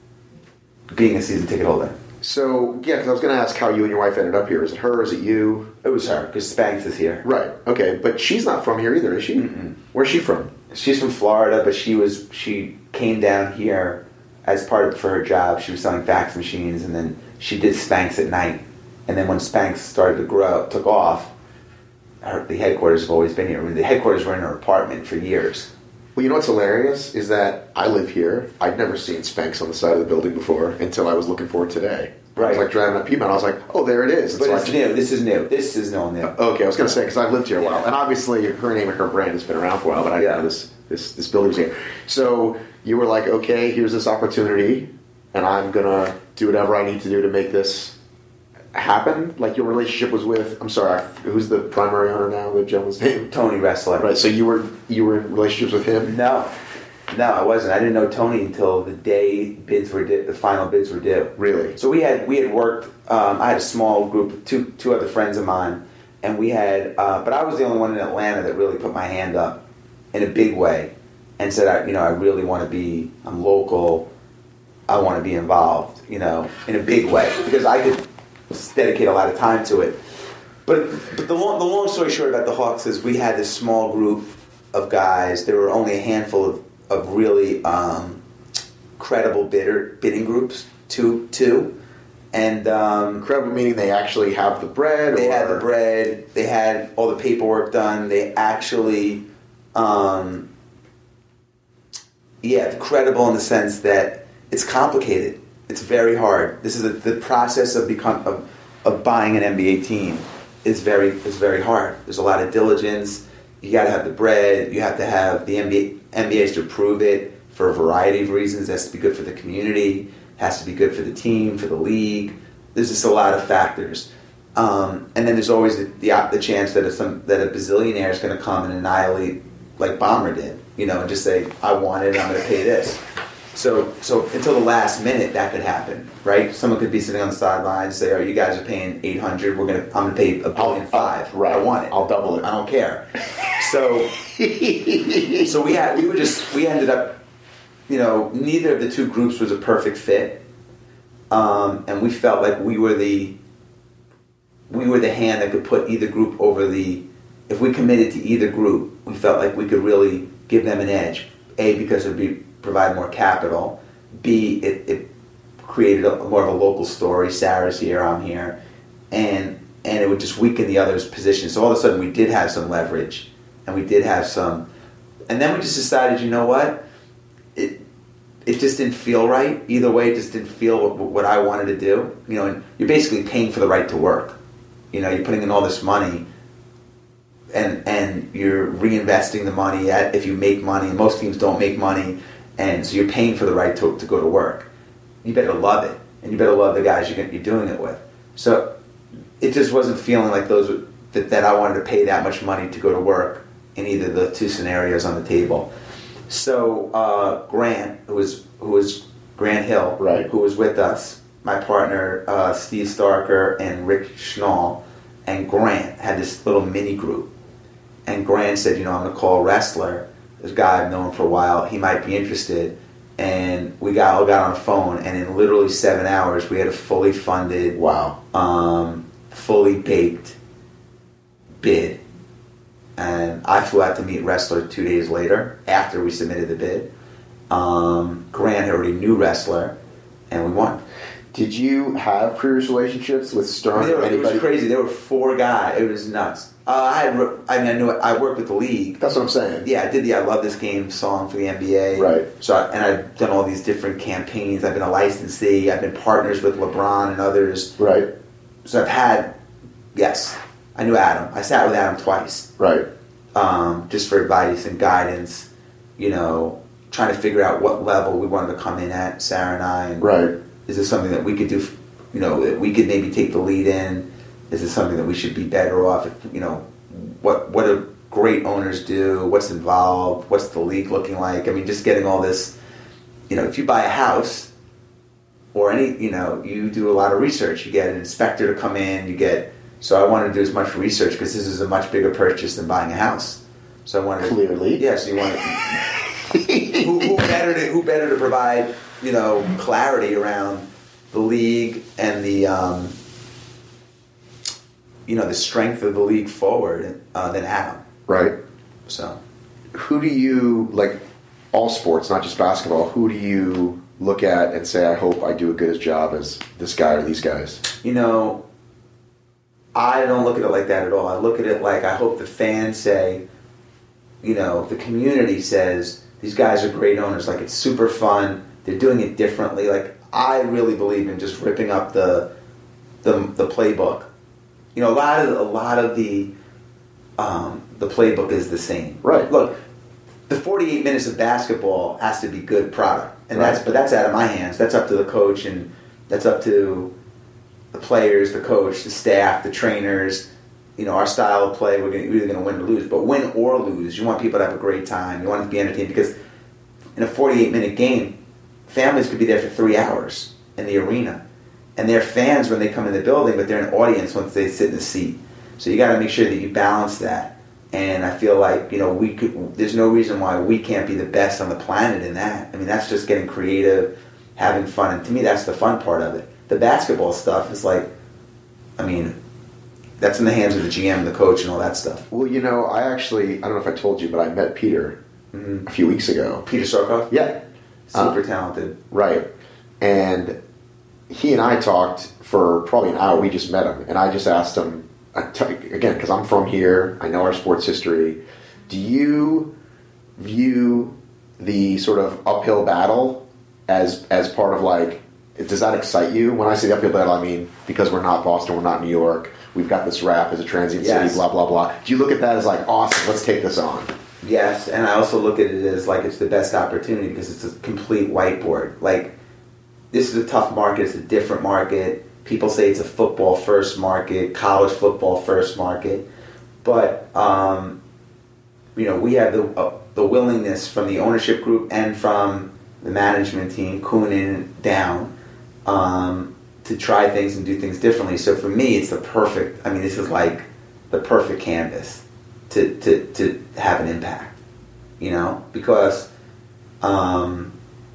being a season ticket holder. So yeah, because I was going to ask how you and your wife ended up here. Is it her? Is it you? It was her because Spanx is here. Right. Okay, but she's not from here either, is she? Mm-mm. Where's she from? She's from Florida, but she was she came down here as part of for her job. She was selling fax machines, and then she did Spanx at night. And then when Spanx started to grow, took off, her, the headquarters have always been here. I mean, the headquarters were in her apartment for years. Well, you know what's hilarious is that I live here. I'd never seen Spanx on the side of the building before until I was looking for it today. Right. I was like driving up Piedmont. I was like, oh, there it is. And But so it's I, new. This is new. This is no new. Okay, I was going to say because I've lived here a while, Yeah. and obviously her name and her brand has been around for a while, but I didn't Yeah. know this this this building was here. So you were like, okay, here's this opportunity, and I'm gonna do whatever I need to do to make this happen. Like your relationship was with, I'm sorry, who's the primary owner now? The gentleman's name? Tony Wrestler. Right. So you were you were in relationships with him? No, no, I wasn't. I didn't know Tony until the day bids were due, the final bids were due. Really? So we had we had worked. Um, I had a small group, two two other friends of mine, and we had. Uh, but I was the only one in Atlanta that really put my hand up in a big way and said, I, you know, I really want to be. I'm local. I want to be involved. You know, in a big way because I could dedicate a lot of time to it. But but the long the long story short about the Hawks is we had this small group of guys. There were only a handful of of really um, credible bidder bidding groups. Two two. And um, Credible meaning they actually have the bread? they or? had the bread. They had all the paperwork done. They actually, um, yeah, credible in the sense that it's complicated. It's very hard. This is a, the process of become of, of buying an N B A team is very is very hard. There's a lot of diligence. You got to have the bread. You have to have the N B A N B As to approve it for a variety of reasons. It has to be good for the community. Has to be good for the team, for the league. There's just a lot of factors, um, and then there's always the, the the chance that a, some that a bazillionaire is going to come and annihilate, like Bomber did, you know, and just say, "I want it, I'm going to pay this." So, so until the last minute, that could happen, right? Someone could be sitting on the sidelines and say, "Oh, you guys are paying eight hundred. We're gonna, I'm going to pay a billion five. Right. I want it. I'll double it. I don't care." So, so we had we were just we ended up, you know, neither of the two groups was a perfect fit. Um, and we felt like we were the we were the hand that could put either group over the. If we committed to either group, we felt like we could really give them an edge. A, because it would be provide more capital. B, it, it created a, more of a local story. Sarah's here, I'm here, and and it would just weaken the other's position. So all of a sudden, we did have some leverage, and we did have some. And then we just decided, you know what, it. It just didn't feel right. Either way, it just didn't feel what, what I wanted to do. You know, and you're basically paying for the right to work. You know, you're putting in all this money, and and you're reinvesting the money at, if you make money. Most teams don't make money, and so you're paying for the right to to go to work. You better love it, and you better love the guys you're, you're doing it with. So it just wasn't feeling like those that, that I wanted to pay that much money to go to work in either of the two scenarios on the table. So uh, Grant, who was who was Grant Hill, right. who was with us, my partner uh, Steve Starker and Rick Schnall, and Grant had this little mini group. And Grant said, you know, I'm going to call Wrestler, this guy I've known for a while. He might be interested. And we got all got on the phone, and in literally seven hours, we had a fully funded, wow, um, fully baked bid. And I flew out to meet Wrestler two days later after we submitted the bid. Um, Grant already knew wrestler, and we won. Did you have previous relationships with Stern? I mean, or were, it anybody? was crazy. There were four guys. It was nuts. Uh, I had. I mean, I knew. I worked with the league. That's what I'm saying. Yeah, I did the "I Love This Game" song for the N B A. Right. So, I, and I've done all these different campaigns. I've been a licensee. I've been partners with LeBron and others. Right. So I've had. Yes, I knew Adam. I sat with Adam twice. Right. Um, just for advice and guidance. You know, trying to figure out what level we wanted to come in at, Sarah and I. And Right. Is this something that we could do? You know, that we could maybe take the lead in? Is this something that we should be better off? If, you know, what what do great owners do? What's involved? What's the league looking like? I mean, just getting all this. You know, if you buy a house or any, you know, you do a lot of research. You get an inspector to come in. You get. So I wanted to do as much research because this is a much bigger purchase than buying a house. So I wanted to, Clearly, yes. You want who, who better to who better to provide, you know, clarity around the league and the um, you know, the strength of the league forward uh, than Adam. Right. So, who do you, like, all sports, not just basketball, who do you look at and say, I hope I do a good job as this guy or these guys? you know, I don't look at it like that at all. I look at it like I hope the fans say, you know, the community says, these guys are great owners. Like, it's super fun. They're doing it differently. Like, I really believe in just ripping up the the, the playbook. You know, a lot of a lot of the um, the playbook is the same. Right. Look, the forty-eight minutes of basketball has to be good product, and Right. that's but that's out of my hands. That's up to the coach, and that's up to the players, the coach, the staff, the trainers. You know, our style of play, we're, gonna, we're either going to win or lose. But win or lose, you want people to have a great time. You want them to be entertained because in a forty-eight minute game, families could be there for three hours in the arena. And they're fans when they come in the building, but they're an audience once they sit in the seat. So you got to make sure that you balance that. And I feel like, you know, we could. There's no reason why we can't be the best on the planet in that. I mean, that's just getting creative, having fun. And to me, that's the fun part of it. The basketball stuff is like, I mean, that's in the hands of the G M, the coach, and all that stuff. Well, you know, I actually, I don't know if I told you, but I met Peter Mm-hmm. a few weeks ago. Peter Sarkoff? Yeah. Super Uh, talented. Right. And he and I talked for probably an hour. We just met him. And I just asked him, I t- again, because I'm from here, I know our sports history. Do you view the sort of uphill battle as as part of, like, does that excite you? When I say the uphill battle, I mean because we're not Boston, we're not New York, we've got this rap as a transient Yes. city, blah, blah, blah. Do you look at that as like, awesome, let's take this on? Yes, and I also look at it as like it's the best opportunity because it's a complete whiteboard. Like, this is a tough market, it's a different market. People say it's a football first market, college football first market. But, um, you know, we have the uh, the willingness from the ownership group and from the management team, Koonin down, um, to try things and do things differently. So for me, it's the perfect, I mean, this is like the perfect canvas to, to, to have an impact, you know, because um,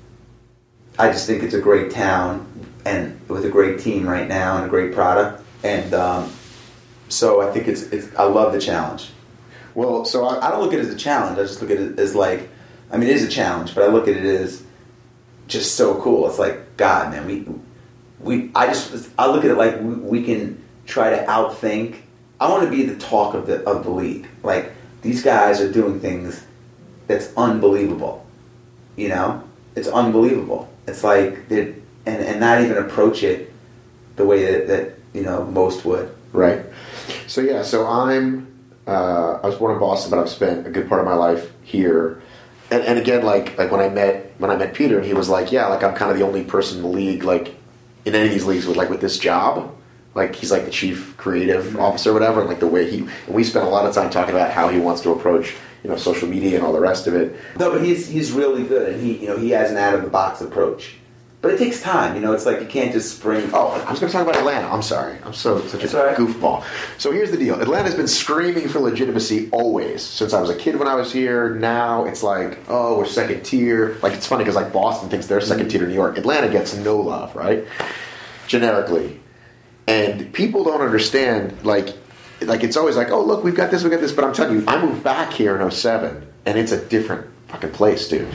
I just think it's a great town and with a great team right now and a great product. And um, so I think it's, it's, I love the challenge. Well, so I, I don't look at it as a challenge. I just look at it as like, I mean, it is a challenge, but I look at it as just so cool. It's like, God, man, we, we, I just, I look at it like we, we can try to outthink. I want to be the talk of the of the league. Like, these guys are doing things that's unbelievable. You know, it's unbelievable. It's like they and and not even approach it the way that, that you know most would. right. So yeah, so I'm, uh, I was born in Boston, but I've spent a good part of my life here. And, and again, like like when I met when I met Peter, he was like, yeah, like I'm kind of the only person in the league, like in any of these leagues with like with this job. Like, he's like the chief creative Mm-hmm. officer or whatever, and like the way he, and we spent a lot of time talking about how he wants to approach, you know, social media and all the rest of it. No, but he's he's really good, and he you know he has an out of the box approach. But it takes time. You know, it's like you can't just spring. Oh, I was going to talk about Atlanta. I'm sorry. I'm so such That's a all right. goofball. So here's the deal. Atlanta's been screaming for legitimacy always. Since I was a kid when I was here. Now it's like, oh, we're second tier. Like, it's funny because like Boston thinks they're second tier to New York. Atlanta gets no love, right? Generically. And people don't understand, like, like it's always like, oh, look, we've got this, we've got this. But I'm telling you, I moved back here in oh seven, and it's a different fucking place, dude.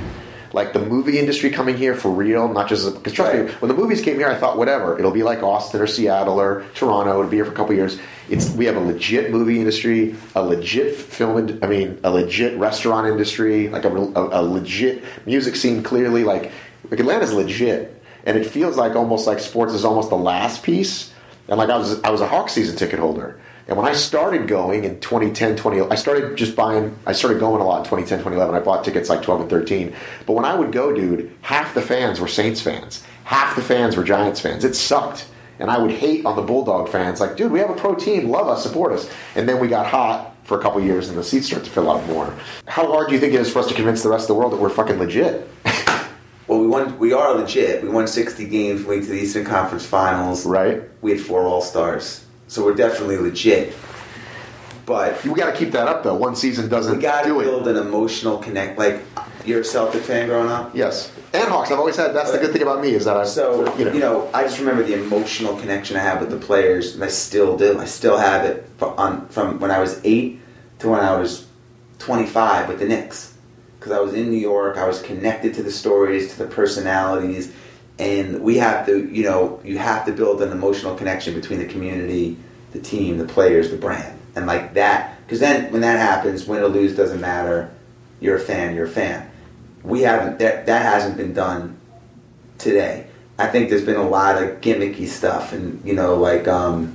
like the movie industry coming here for real, not just because trust Right. me, when the movies came here, I thought whatever, it'll be like Austin or Seattle or Toronto. It'll be here for a couple years. It's we have a legit movie industry, a legit film, ind- I mean, a legit restaurant industry, like a, a, a legit music scene. Clearly, like like Atlanta's legit, and it feels like almost like sports is almost the last piece. And like I was, I was a Hawks season ticket holder. And when I started going in twenty ten, twenty, I started just buying, I started going a lot in twenty ten, twenty eleven. I bought tickets like twelve and thirteen. But when I would go, dude, half the fans were Saints fans. Half the fans were Giants fans. It sucked. And I would hate on the Bulldog fans, like, dude, we have a pro team, love us, support us. And then we got hot for a couple years and the seats start to fill out more. How hard do you think it is for us to convince the rest of the world that we're fucking legit? Well, we won. We are legit. We won sixty games, went to the Eastern Conference Finals. Right. We had four All Stars, so we're definitely legit. But We got to keep that up, though. One season doesn't we got to do it. build an emotional connect. Like, you're a Celtic fan growing up, Yes. And Hawks. I've always had, that's the good thing about me is that I, so you know. I just remember the emotional connection I have with the players, and I still do. I still have it from, on, from when I was eight to when I was twenty-five with the Knicks, because I was in New York. I was connected to the stories, to the personalities, and we have to, you know, you have to build an emotional connection between the community, the team, the players, the brand, and like that. Because then, when that happens, win or lose doesn't matter. You're a fan. You're a fan. We haven't. That that hasn't been done today. I think there's been a lot of gimmicky stuff, and you know, like um,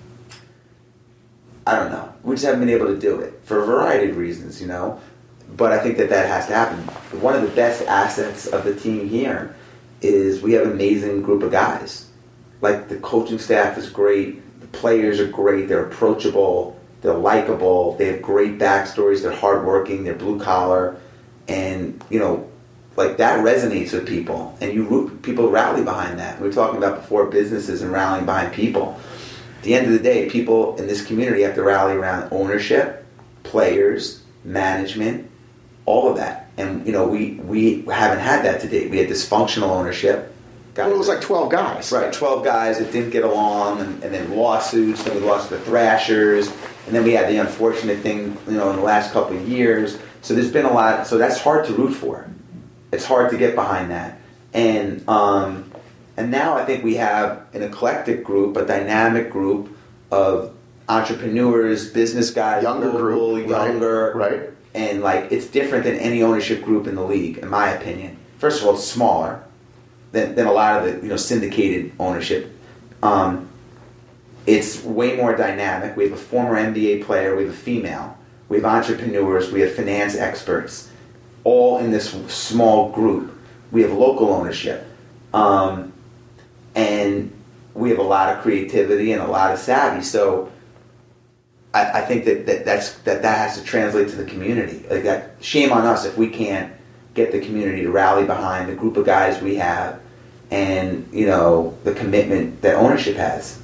I don't know. We just haven't been able to do it for a variety of reasons, you know. But I think that that has to happen. One of the best assets of the team here is we have an amazing group of guys. Like, the coaching staff is great. The players are great. They're approachable. They're likable. They have great backstories. They're hardworking. They're blue collar, and you know, like that resonates with people. And you root, people rally behind that. We were talking about before businesses and rallying behind people. At the end of the day, people in this community have to rally around ownership, players, management, all of that. And you know, we we haven't had that to date. We had dysfunctional ownership. Guys Well, it was that- like twelve guys. Right, twelve guys that didn't get along, and, and then lawsuits, and we lost the Thrashers, and then we had the unfortunate thing, you know, in the last couple of years. So there's been a lot, so that's hard to root for. It's hard to get behind that. And um, and now I think we have an eclectic group, a dynamic group of entrepreneurs, business guys, Younger local, group. younger, Right. right. and like it's different than any ownership group in the league, in my opinion. First of all, it's smaller than, than a lot of the, you know, syndicated ownership. Um, it's way more dynamic. We have a former N B A player, we have a female, we have entrepreneurs, we have finance experts, all in this small group. We have local ownership, um, and we have a lot of creativity and a lot of savvy. So I, I think that, that that's that that has to translate to the community. Like that, shame on us if we can't get the community to rally behind the group of guys we have, and you know, the commitment that ownership has.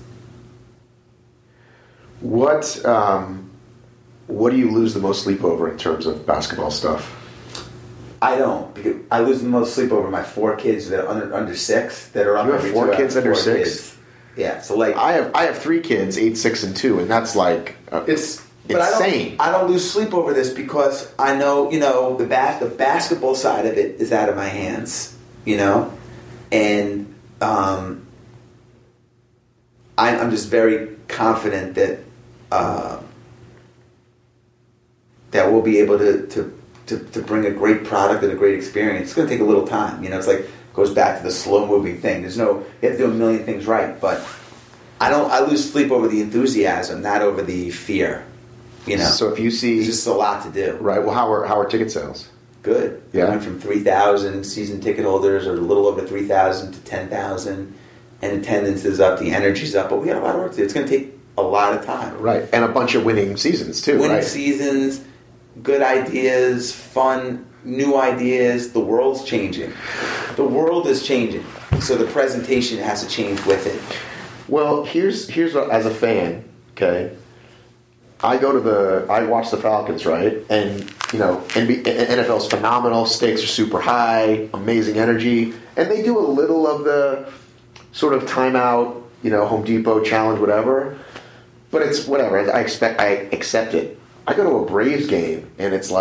What um, what do you lose the most sleep over in terms of basketball stuff? I don't, because I lose the most sleep over my four kids that are under under six that are up You have every four two hours. kids under Four six? kids. Yeah, so like I have I have three kids, eight, six, and two, and that's like uh, it's but insane. I don't, I don't lose sleep over this because I know, you know, the bas- the basketball side of it is out of my hands, you know, and um, I, I'm just very confident that uh, that we'll be able to, to to to bring a great product and a great experience. It's going to take a little time, you know. It's like goes back to the slow moving thing. There's no you have to do a million things right, but I don't. I lose sleep over the enthusiasm, not over the fear. You know, So if you see there's just a lot to do. right, well, how are how are ticket sales? Good. Yeah. We went from three thousand season ticket holders, or a little over three thousand, to ten thousand, and attendance is up. The energy's up, but we got a lot of work to do. It's going to take a lot of time. Right, and a bunch of winning seasons too. Winning right? seasons, good ideas, fun, new ideas. The world's changing. The world is changing, so the presentation has to change with it. Well, here's here's what, as a fan, okay. I go to the, I watch the Falcons, right? And, you know, N B A, N F L's phenomenal. Stakes are super high, amazing energy. And they do a little of the sort of timeout, you know, Home Depot challenge, whatever. But it's whatever. I expect, I accept it. I go to a Braves game, and it's like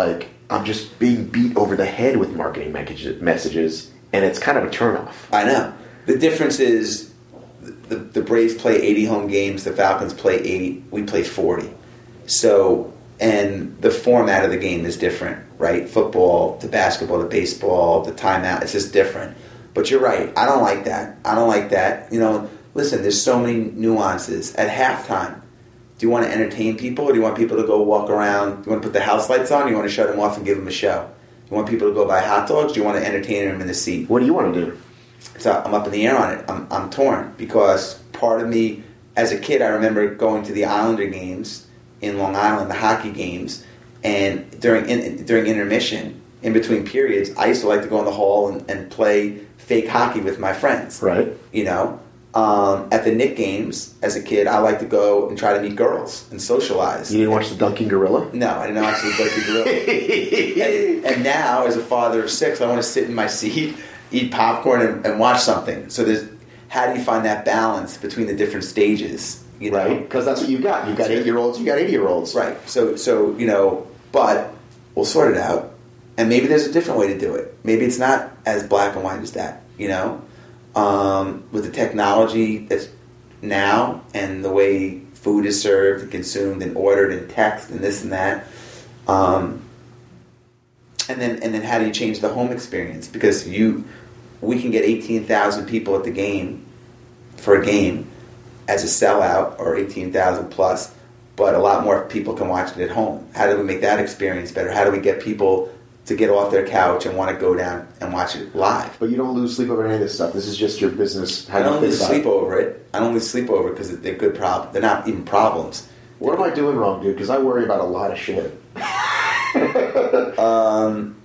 I'm just being beat over the head with marketing messages, and it's kind of a turnoff. I know. The difference is the, the Braves play eighty home games, the Falcons play eighty, we play forty. So, and the format of the game is different, right? Football to basketball to baseball to timeout, it's just different. But you're right. I don't like that. I don't like that. You know, listen, there's so many nuances. At halftime, do you want to entertain people, or do you want people to go walk around? Do you want to put the house lights on, or do you want to shut them off and give them a show? Do you want people to go buy hot dogs, or do you want to entertain them in the seat? What do you want to do? So I'm up in the air on it. I'm, I'm torn because part of me, as a kid, I remember going to the Islander games in Long Island, the hockey games, and during in, during intermission, in between periods, I used to like to go in the hall and, and play fake hockey with my friends. Right. You know, um, at the Knick games as a kid, I liked to go and try to meet girls and socialize. You didn't watch the Dunking Gorilla? No, I didn't watch the Dunking Gorilla. and, and now, as a father of six, I want to sit in my seat, eat popcorn, and, and watch something. So there's, how do you find that balance between the different stages? You know? Right, because that's what you've got. You've got eight-year-olds, you've got eighty-year-olds. Right. So, so you know, but we'll sort it out. And maybe there's a different way to do it. Maybe it's not as black and white as that, you know? Um, with the technology that's now and the way food is served and consumed and ordered and text and this and that. Um, and then and then how do you change the home experience? Because you, we can get eighteen thousand people at the game for a game as a sellout, or eighteen thousand plus, but a lot more people can watch it at home. How do we make that experience better? How do we get people to get off their couch and want to go down and watch it live? But you don't lose sleep over any of this stuff. This is just your business. How I do you don't think lose about sleep it? over it. I don't lose sleep over it because they're good problems. They're not even problems. What am I doing wrong, dude? Because I worry about a lot of shit. um,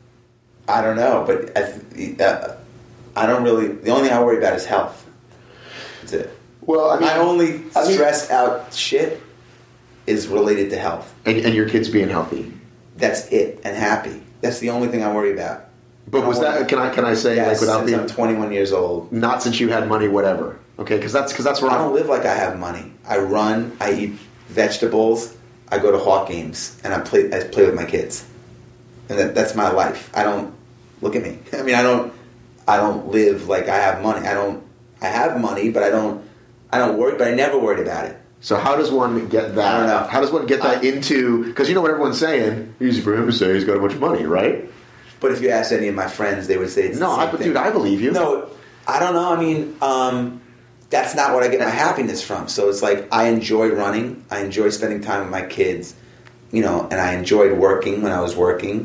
I don't know, but I, th- uh, I don't really. The only thing I worry about is health. That's it. Well, I mean, My only I mean- stressed out shit is related to health. and, and your kids being healthy. That's it, and happy. That's the only thing I worry about. But was that? Can I can I say Yes, like without since being I'm twenty-one years old. not since you had money, whatever? Okay, because that's because that's where I I'm. don't live like I have money. I run. I eat vegetables. I go to Hawk games, and I play. I play with my kids, and that, that's my life. I don't look at me. I mean, I don't. I don't live like I have money. I don't. I have money, but I don't. I don't worry. But I never worried about it. So how does one get that? I don't know. How does one get that I- into? Because you know what everyone's saying. Easy for him to say he's got a bunch of money, right? But if you ask any of my friends, they would say it's No, the same I, but thing. dude, I believe you. No, I don't know. I mean, um, that's not what I get my happiness from. So it's like I enjoy running. I enjoy spending time with my kids, you know, and I enjoyed working when I was working.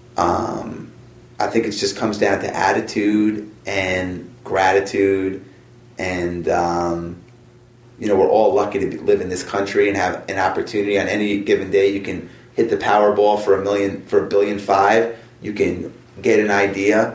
Um, I think it just comes down to attitude and gratitude, and um, you know, we're all lucky to be, live in this country and have an opportunity. On any given day, you can hit the Powerball for a million, for a billion five. You can get an idea,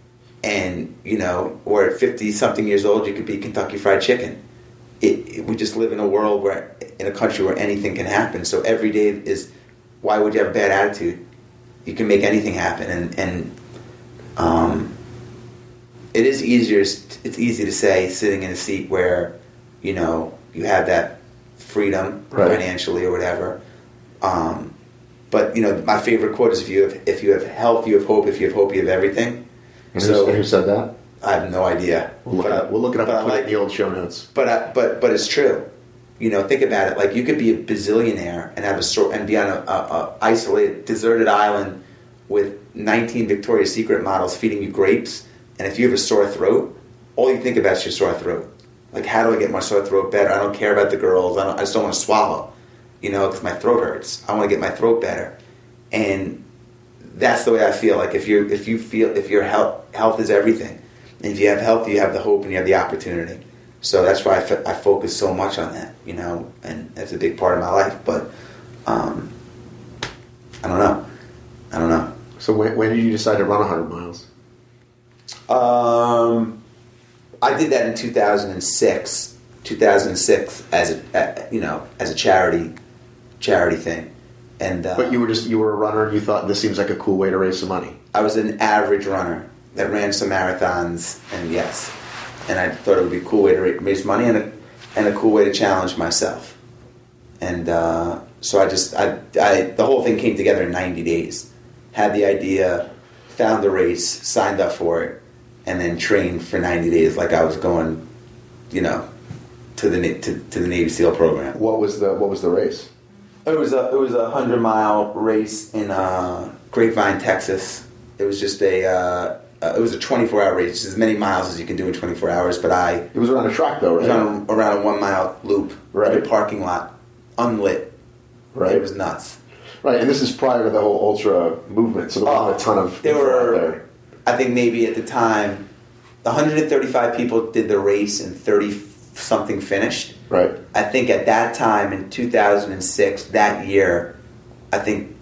and you know, or at fifty something years old, you could be Kentucky Fried Chicken. It, it, we just live in a world where, in a country where anything can happen. So every day is, why would you have a bad attitude? You can make anything happen, and and um, it is easier. It's easy to say sitting in a seat where, you know, you have that freedom Right. financially or whatever. Um, But you know, my favorite quote is: "If you have, if you have health, you have hope. If you have hope, you have everything." And, So who's, and who said that? I have no idea. We'll look, But it I- up. We'll look it up but and I put it like- in the old show notes. But I, but but it's true. You know, think about it. Like you could be a bazillionaire and have a sor- and be on a, a, a isolated, deserted island with nineteen Victoria's Secret models feeding you grapes, and if you have a sore throat, all you think about is your sore throat. Like, how do I get my sore throat better? I don't care about the girls. I don't. I just don't want to swallow. You know, because my throat hurts. I want to get my throat better, and that's the way I feel. Like if you if you feel if your health health is everything, and if you have health, you have the hope and you have the opportunity. So that's why I, f- I focus so much on that, you know, and that's a big part of my life. But um, I don't know. I don't know. So when, when did you decide to run one hundred miles? Um, I did that in two thousand six. two thousand six as a uh, you know as a charity charity thing, and uh, But you were just you were a runner and you thought this seems like a cool way to raise some money. I was an average runner that ran some marathons, and yes, and I thought it would be a cool way to ra- raise money and a and a cool way to challenge myself, and uh, so I just I, I the whole thing came together in ninety days, had the idea, found the race, signed up for it, and then trained for ninety days like I was going, you know, to the to, to the Navy SEAL program. What was the What was the race? It was a it was a hundred mile race in uh, Grapevine, Texas. It was just a uh, uh, it was a twenty four hour race, just as many miles as you can do in twenty four hours. But I It was around a track though, it right? was on a, around a one mile loop, Right. in a parking lot, unlit. Right. It was nuts. Right, and this is prior to the whole ultra movement, so there wasn't a ton of There info were, out there. I think maybe at the time, one hundred thirty-five people did the race and thirty something finished. Right. I think at that time in two thousand six, that year, I think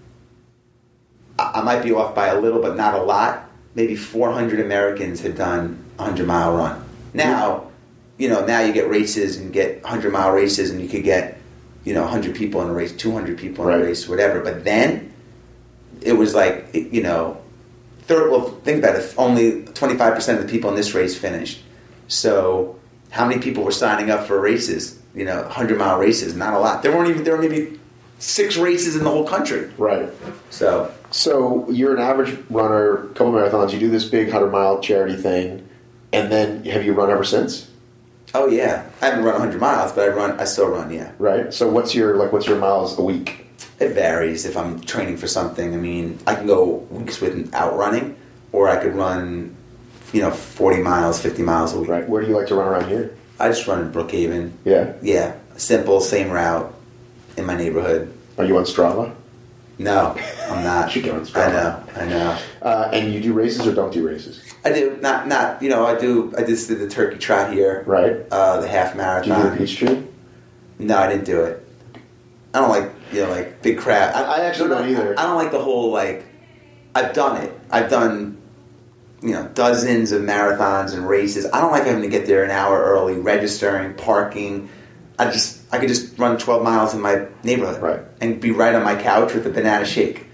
I I might be off by a little, but not a lot. Maybe four hundred Americans had done a hundred mile run. Now, you know, now you get races and get hundred mile races, and you could get, you know, hundred people in a race, two hundred people in Right. a race, whatever. But then it was like, you know, third. Well, think about it. Only twenty-five percent of the people in this race finished. So, how many people were signing up for races? You know, hundred mile races. Not a lot. There weren't even. There were maybe six races in the whole country. Right. So, So you're an average runner, a couple marathons. You do this big hundred mile charity thing, and then have you run ever since? oh yeah, I haven't run hundred miles, but I run. I still run. Yeah, Right. So what's your like? What's your miles a week? it varies if I'm training for something. I mean, I can go weeks without running, or I could run, you know, forty miles, fifty miles a week. Right. Where do you like to run around here? I just run in Brookhaven. Yeah. Yeah, simple, same route in my neighborhood. Are you on Strava? No, I'm not. Should get on I Strava. know, I know. Uh, and you do races or don't do races? I do not, not. You know, I do. I just did the turkey trot here, Right. uh, the half Do you do marathon. the Peachtree? No, I didn't do it. I don't like, you know, like big crowd. I actually don't either. I don't like the whole like. I've done it. I've done, you know, dozens of marathons and races. I don't like having to get there an hour early, registering, parking. I just, I could just run twelve miles in my neighborhood, Right. and be right on my couch with a banana shake.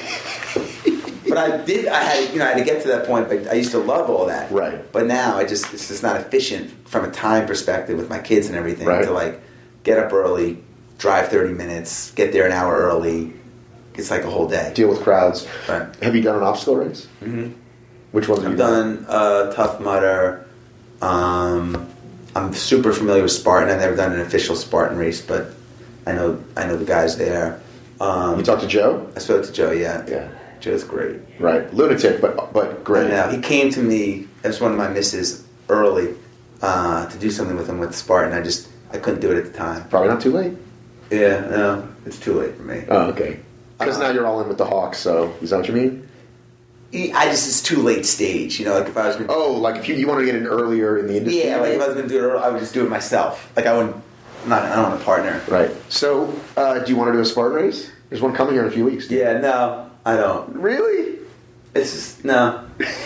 But I did. I had, you know, I had to get to that point. But I used to love all that. Right. But now I just, it's just not efficient from a time perspective with my kids and everything Right. to like get up early, drive thirty minutes, get there an hour early. It's like a whole day. Deal with crowds. Right. Have you done an obstacle race? Mm-hmm. Which ones have I've you done? done uh, Tough Mudder. Um, I'm super familiar with Spartan. I've never done an official Spartan race, but I know I know the guys there. Um, You talked to Joe? I spoke to Joe. Yeah, Yeah. Joe's great. Right. Lunatic, but but great. And, uh, he came to me as one of my misses early uh, to do something with him with Spartan. I just I couldn't do it at the time. Probably not too late. Yeah, no, it's too late for me. Oh, okay. Because Uh, now you're all in with the Hawks, so is that what you mean? He- I just it's too late stage. You know, like if I was gonna, Oh, like if you, you want to get in earlier in the industry? yeah, like if I was gonna do it, early, I would just do it myself. Like I wouldn't. I'm not. I don't want a partner. Right. So, uh, do you want to do a Spartan race? There's one coming here in a few weeks. Yeah, no, I don't. Really? It's just no.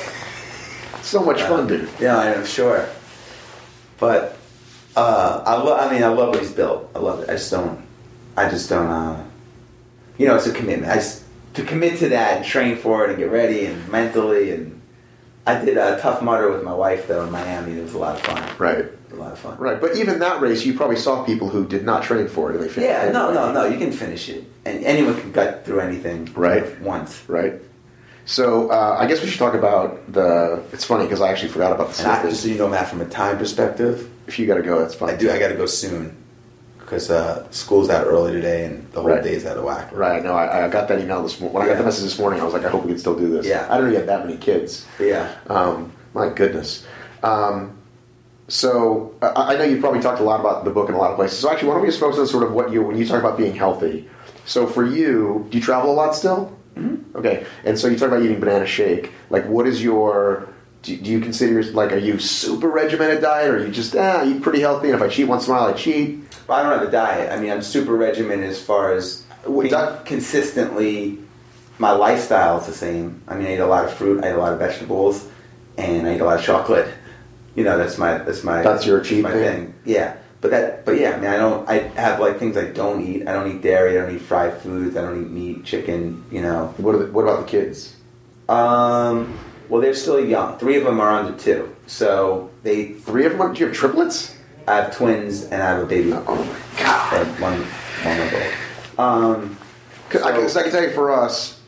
So much fun, dude. Yeah, I'm sure. But uh, I love. I mean, I love what he's built. I love it. I just don't. I just don't. Uh, you know, it's a commitment. I just, to commit to that and train for it and get ready and mentally and. I did a Tough Mudder with my wife though in Miami. It was a lot of fun. Right. A lot of fun. Right. But even that race, you probably saw people who did not train for it and they finished. Yeah. No. it. No. No. You can finish it, and anyone can gut through anything. Right. Once. Right. So, uh, I guess we should talk about the. It's funny because I actually forgot about the And I, Snickers. just so you know, Matt, from a time perspective, If you got to go, that's fine. I do. I got to go soon because uh, school's out early today, and the whole Right. day's out of whack. Right. No, I, I got that email this morning. When I got Yeah. the message this morning, I was like, I hope we can still do this. Yeah. I don't know you had that many kids. Yeah. Um, my goodness. Um, so I, I know you've probably talked a lot about the book in a lot of places. So actually, why don't we just focus on sort of what you when you talk about being healthy. So for you, do you travel a lot still? Mm-hmm. Okay. And so you talk about eating banana shake. Like, what is your do, do you consider like are you super regimented diet, or are you just ah you pretty healthy? And if I cheat once in a while, I cheat. Well, I don't have a diet. I mean, I'm super regimented as far as What being di- consistently. My lifestyle is the same. I mean, I eat a lot of fruit. I eat a lot of vegetables, and I eat a lot of chocolate. You know, that's my that's my That's your cheat my day? thing. Yeah, but that but yeah, I mean, I don't. I have like things I don't eat. I don't eat dairy. I don't eat fried foods. I don't eat meat, chicken. You know. What are the, what about the kids? Um. Well, they're still young. Three of them are under two, so they. Three of them? Do you have triplets? I have twins and I have a baby. Oh my god! Uh, one one month old. Um. Cause I, So- cause I can tell you for us,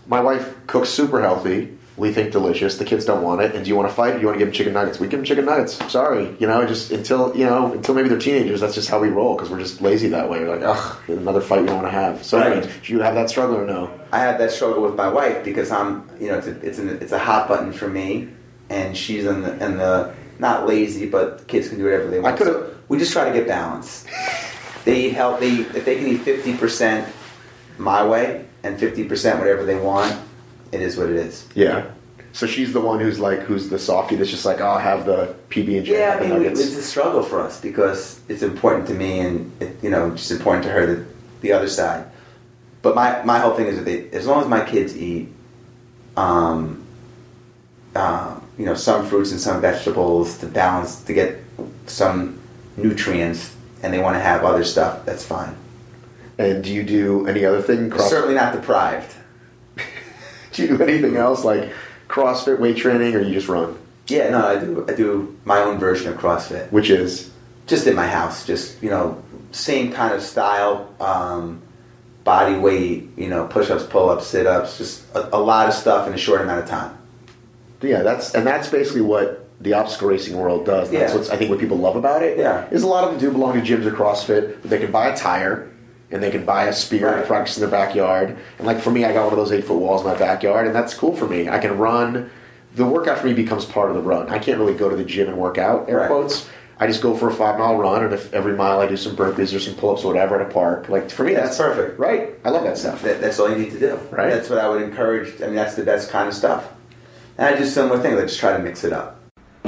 my wife cooks super healthy. We think delicious. The kids don't want it. And do you want to fight? Or do you want to give them chicken nuggets? We give them chicken nuggets. Sorry, you know, just until you know, until maybe they're teenagers. That's just how we roll because we're just lazy that way. We're like, ugh, another fight we don't want to have. So, Right. do you have that struggle or no? I have that struggle with my wife because I'm, you know, it's a, it's, an, it's a hot button for me, and she's in the, in the not lazy, but kids can do whatever they want. I could've- So we just try to get balance. They eat healthy. If they can eat fifty percent my way and fifty percent whatever they want, it is what it is. Yeah. So she's the one who's like, who's the softie that's just like, oh, I'll have the P B and J. Yeah, I the mean, nuggets. it's a struggle for us because it's important to me, and it, you know, just important to her that the other side. But my, my whole thing is that they, as long as my kids eat, um, uh, you know, some fruits and some vegetables to balance to get some nutrients, and they want to have other stuff, that's fine. And do you do any other thing? They're certainly not deprived. Do you do anything else like CrossFit, weight training, or you just run? Yeah, no, I do. I do my own version of CrossFit. Which is? Just in my house, just, you know, same kind of style, um, body weight, you know, push-ups, pull-ups, sit-ups, just a, a lot of stuff in a short amount of time. Yeah, that's and that's basically what the obstacle racing world does. And that's Yeah. what's I think what people love about it. Yeah. Is a lot of them do belong to gyms or CrossFit, but they can buy a tire and they can buy a spear Right. and practice in their backyard. And like for me, I got one of those eight foot walls in my backyard, and that's cool for me. I can run. The workout for me becomes part of the run. I can't really go to the gym and work out, air Right. quotes. I just go for a five mile run, and if every mile I do some burpees or some pull ups or whatever at a park. Like for me, That's that's, perfect. right? I love that stuff. That, that's all you need to do. Right. That's what I would encourage. I mean, that's the best kind of stuff. And I do similar things. I just try to mix it up.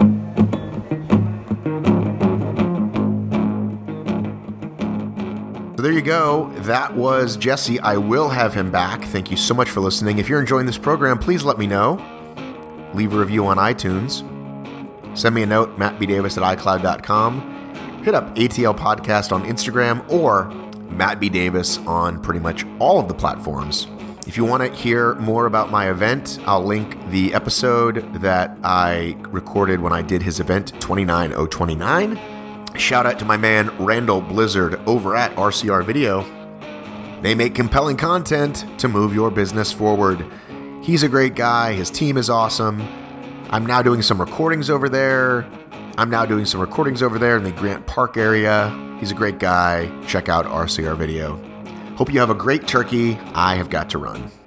So there you go. That was Jesse. I will have him back. Thank you so much for listening. If you're enjoying this program, please let me know. Leave a review on iTunes. Send me a note, matt b davis at i cloud dot com. Hit up A T L Podcast on Instagram or Matt B. Davis on pretty much all of the platforms. If you want to hear more about my event, I'll link the episode that I recorded when I did his event, twenty-nine oh twenty-nine. Shout out to my man Randall Blizzard over at R C R Video. They make compelling content to move your business forward. He's a great guy. His team is awesome. I'm now doing some recordings over there. I'm now doing some recordings over there in the Grant Park area. He's a great guy. Check out R C R Video. Hope you have a great turkey. I have got to run.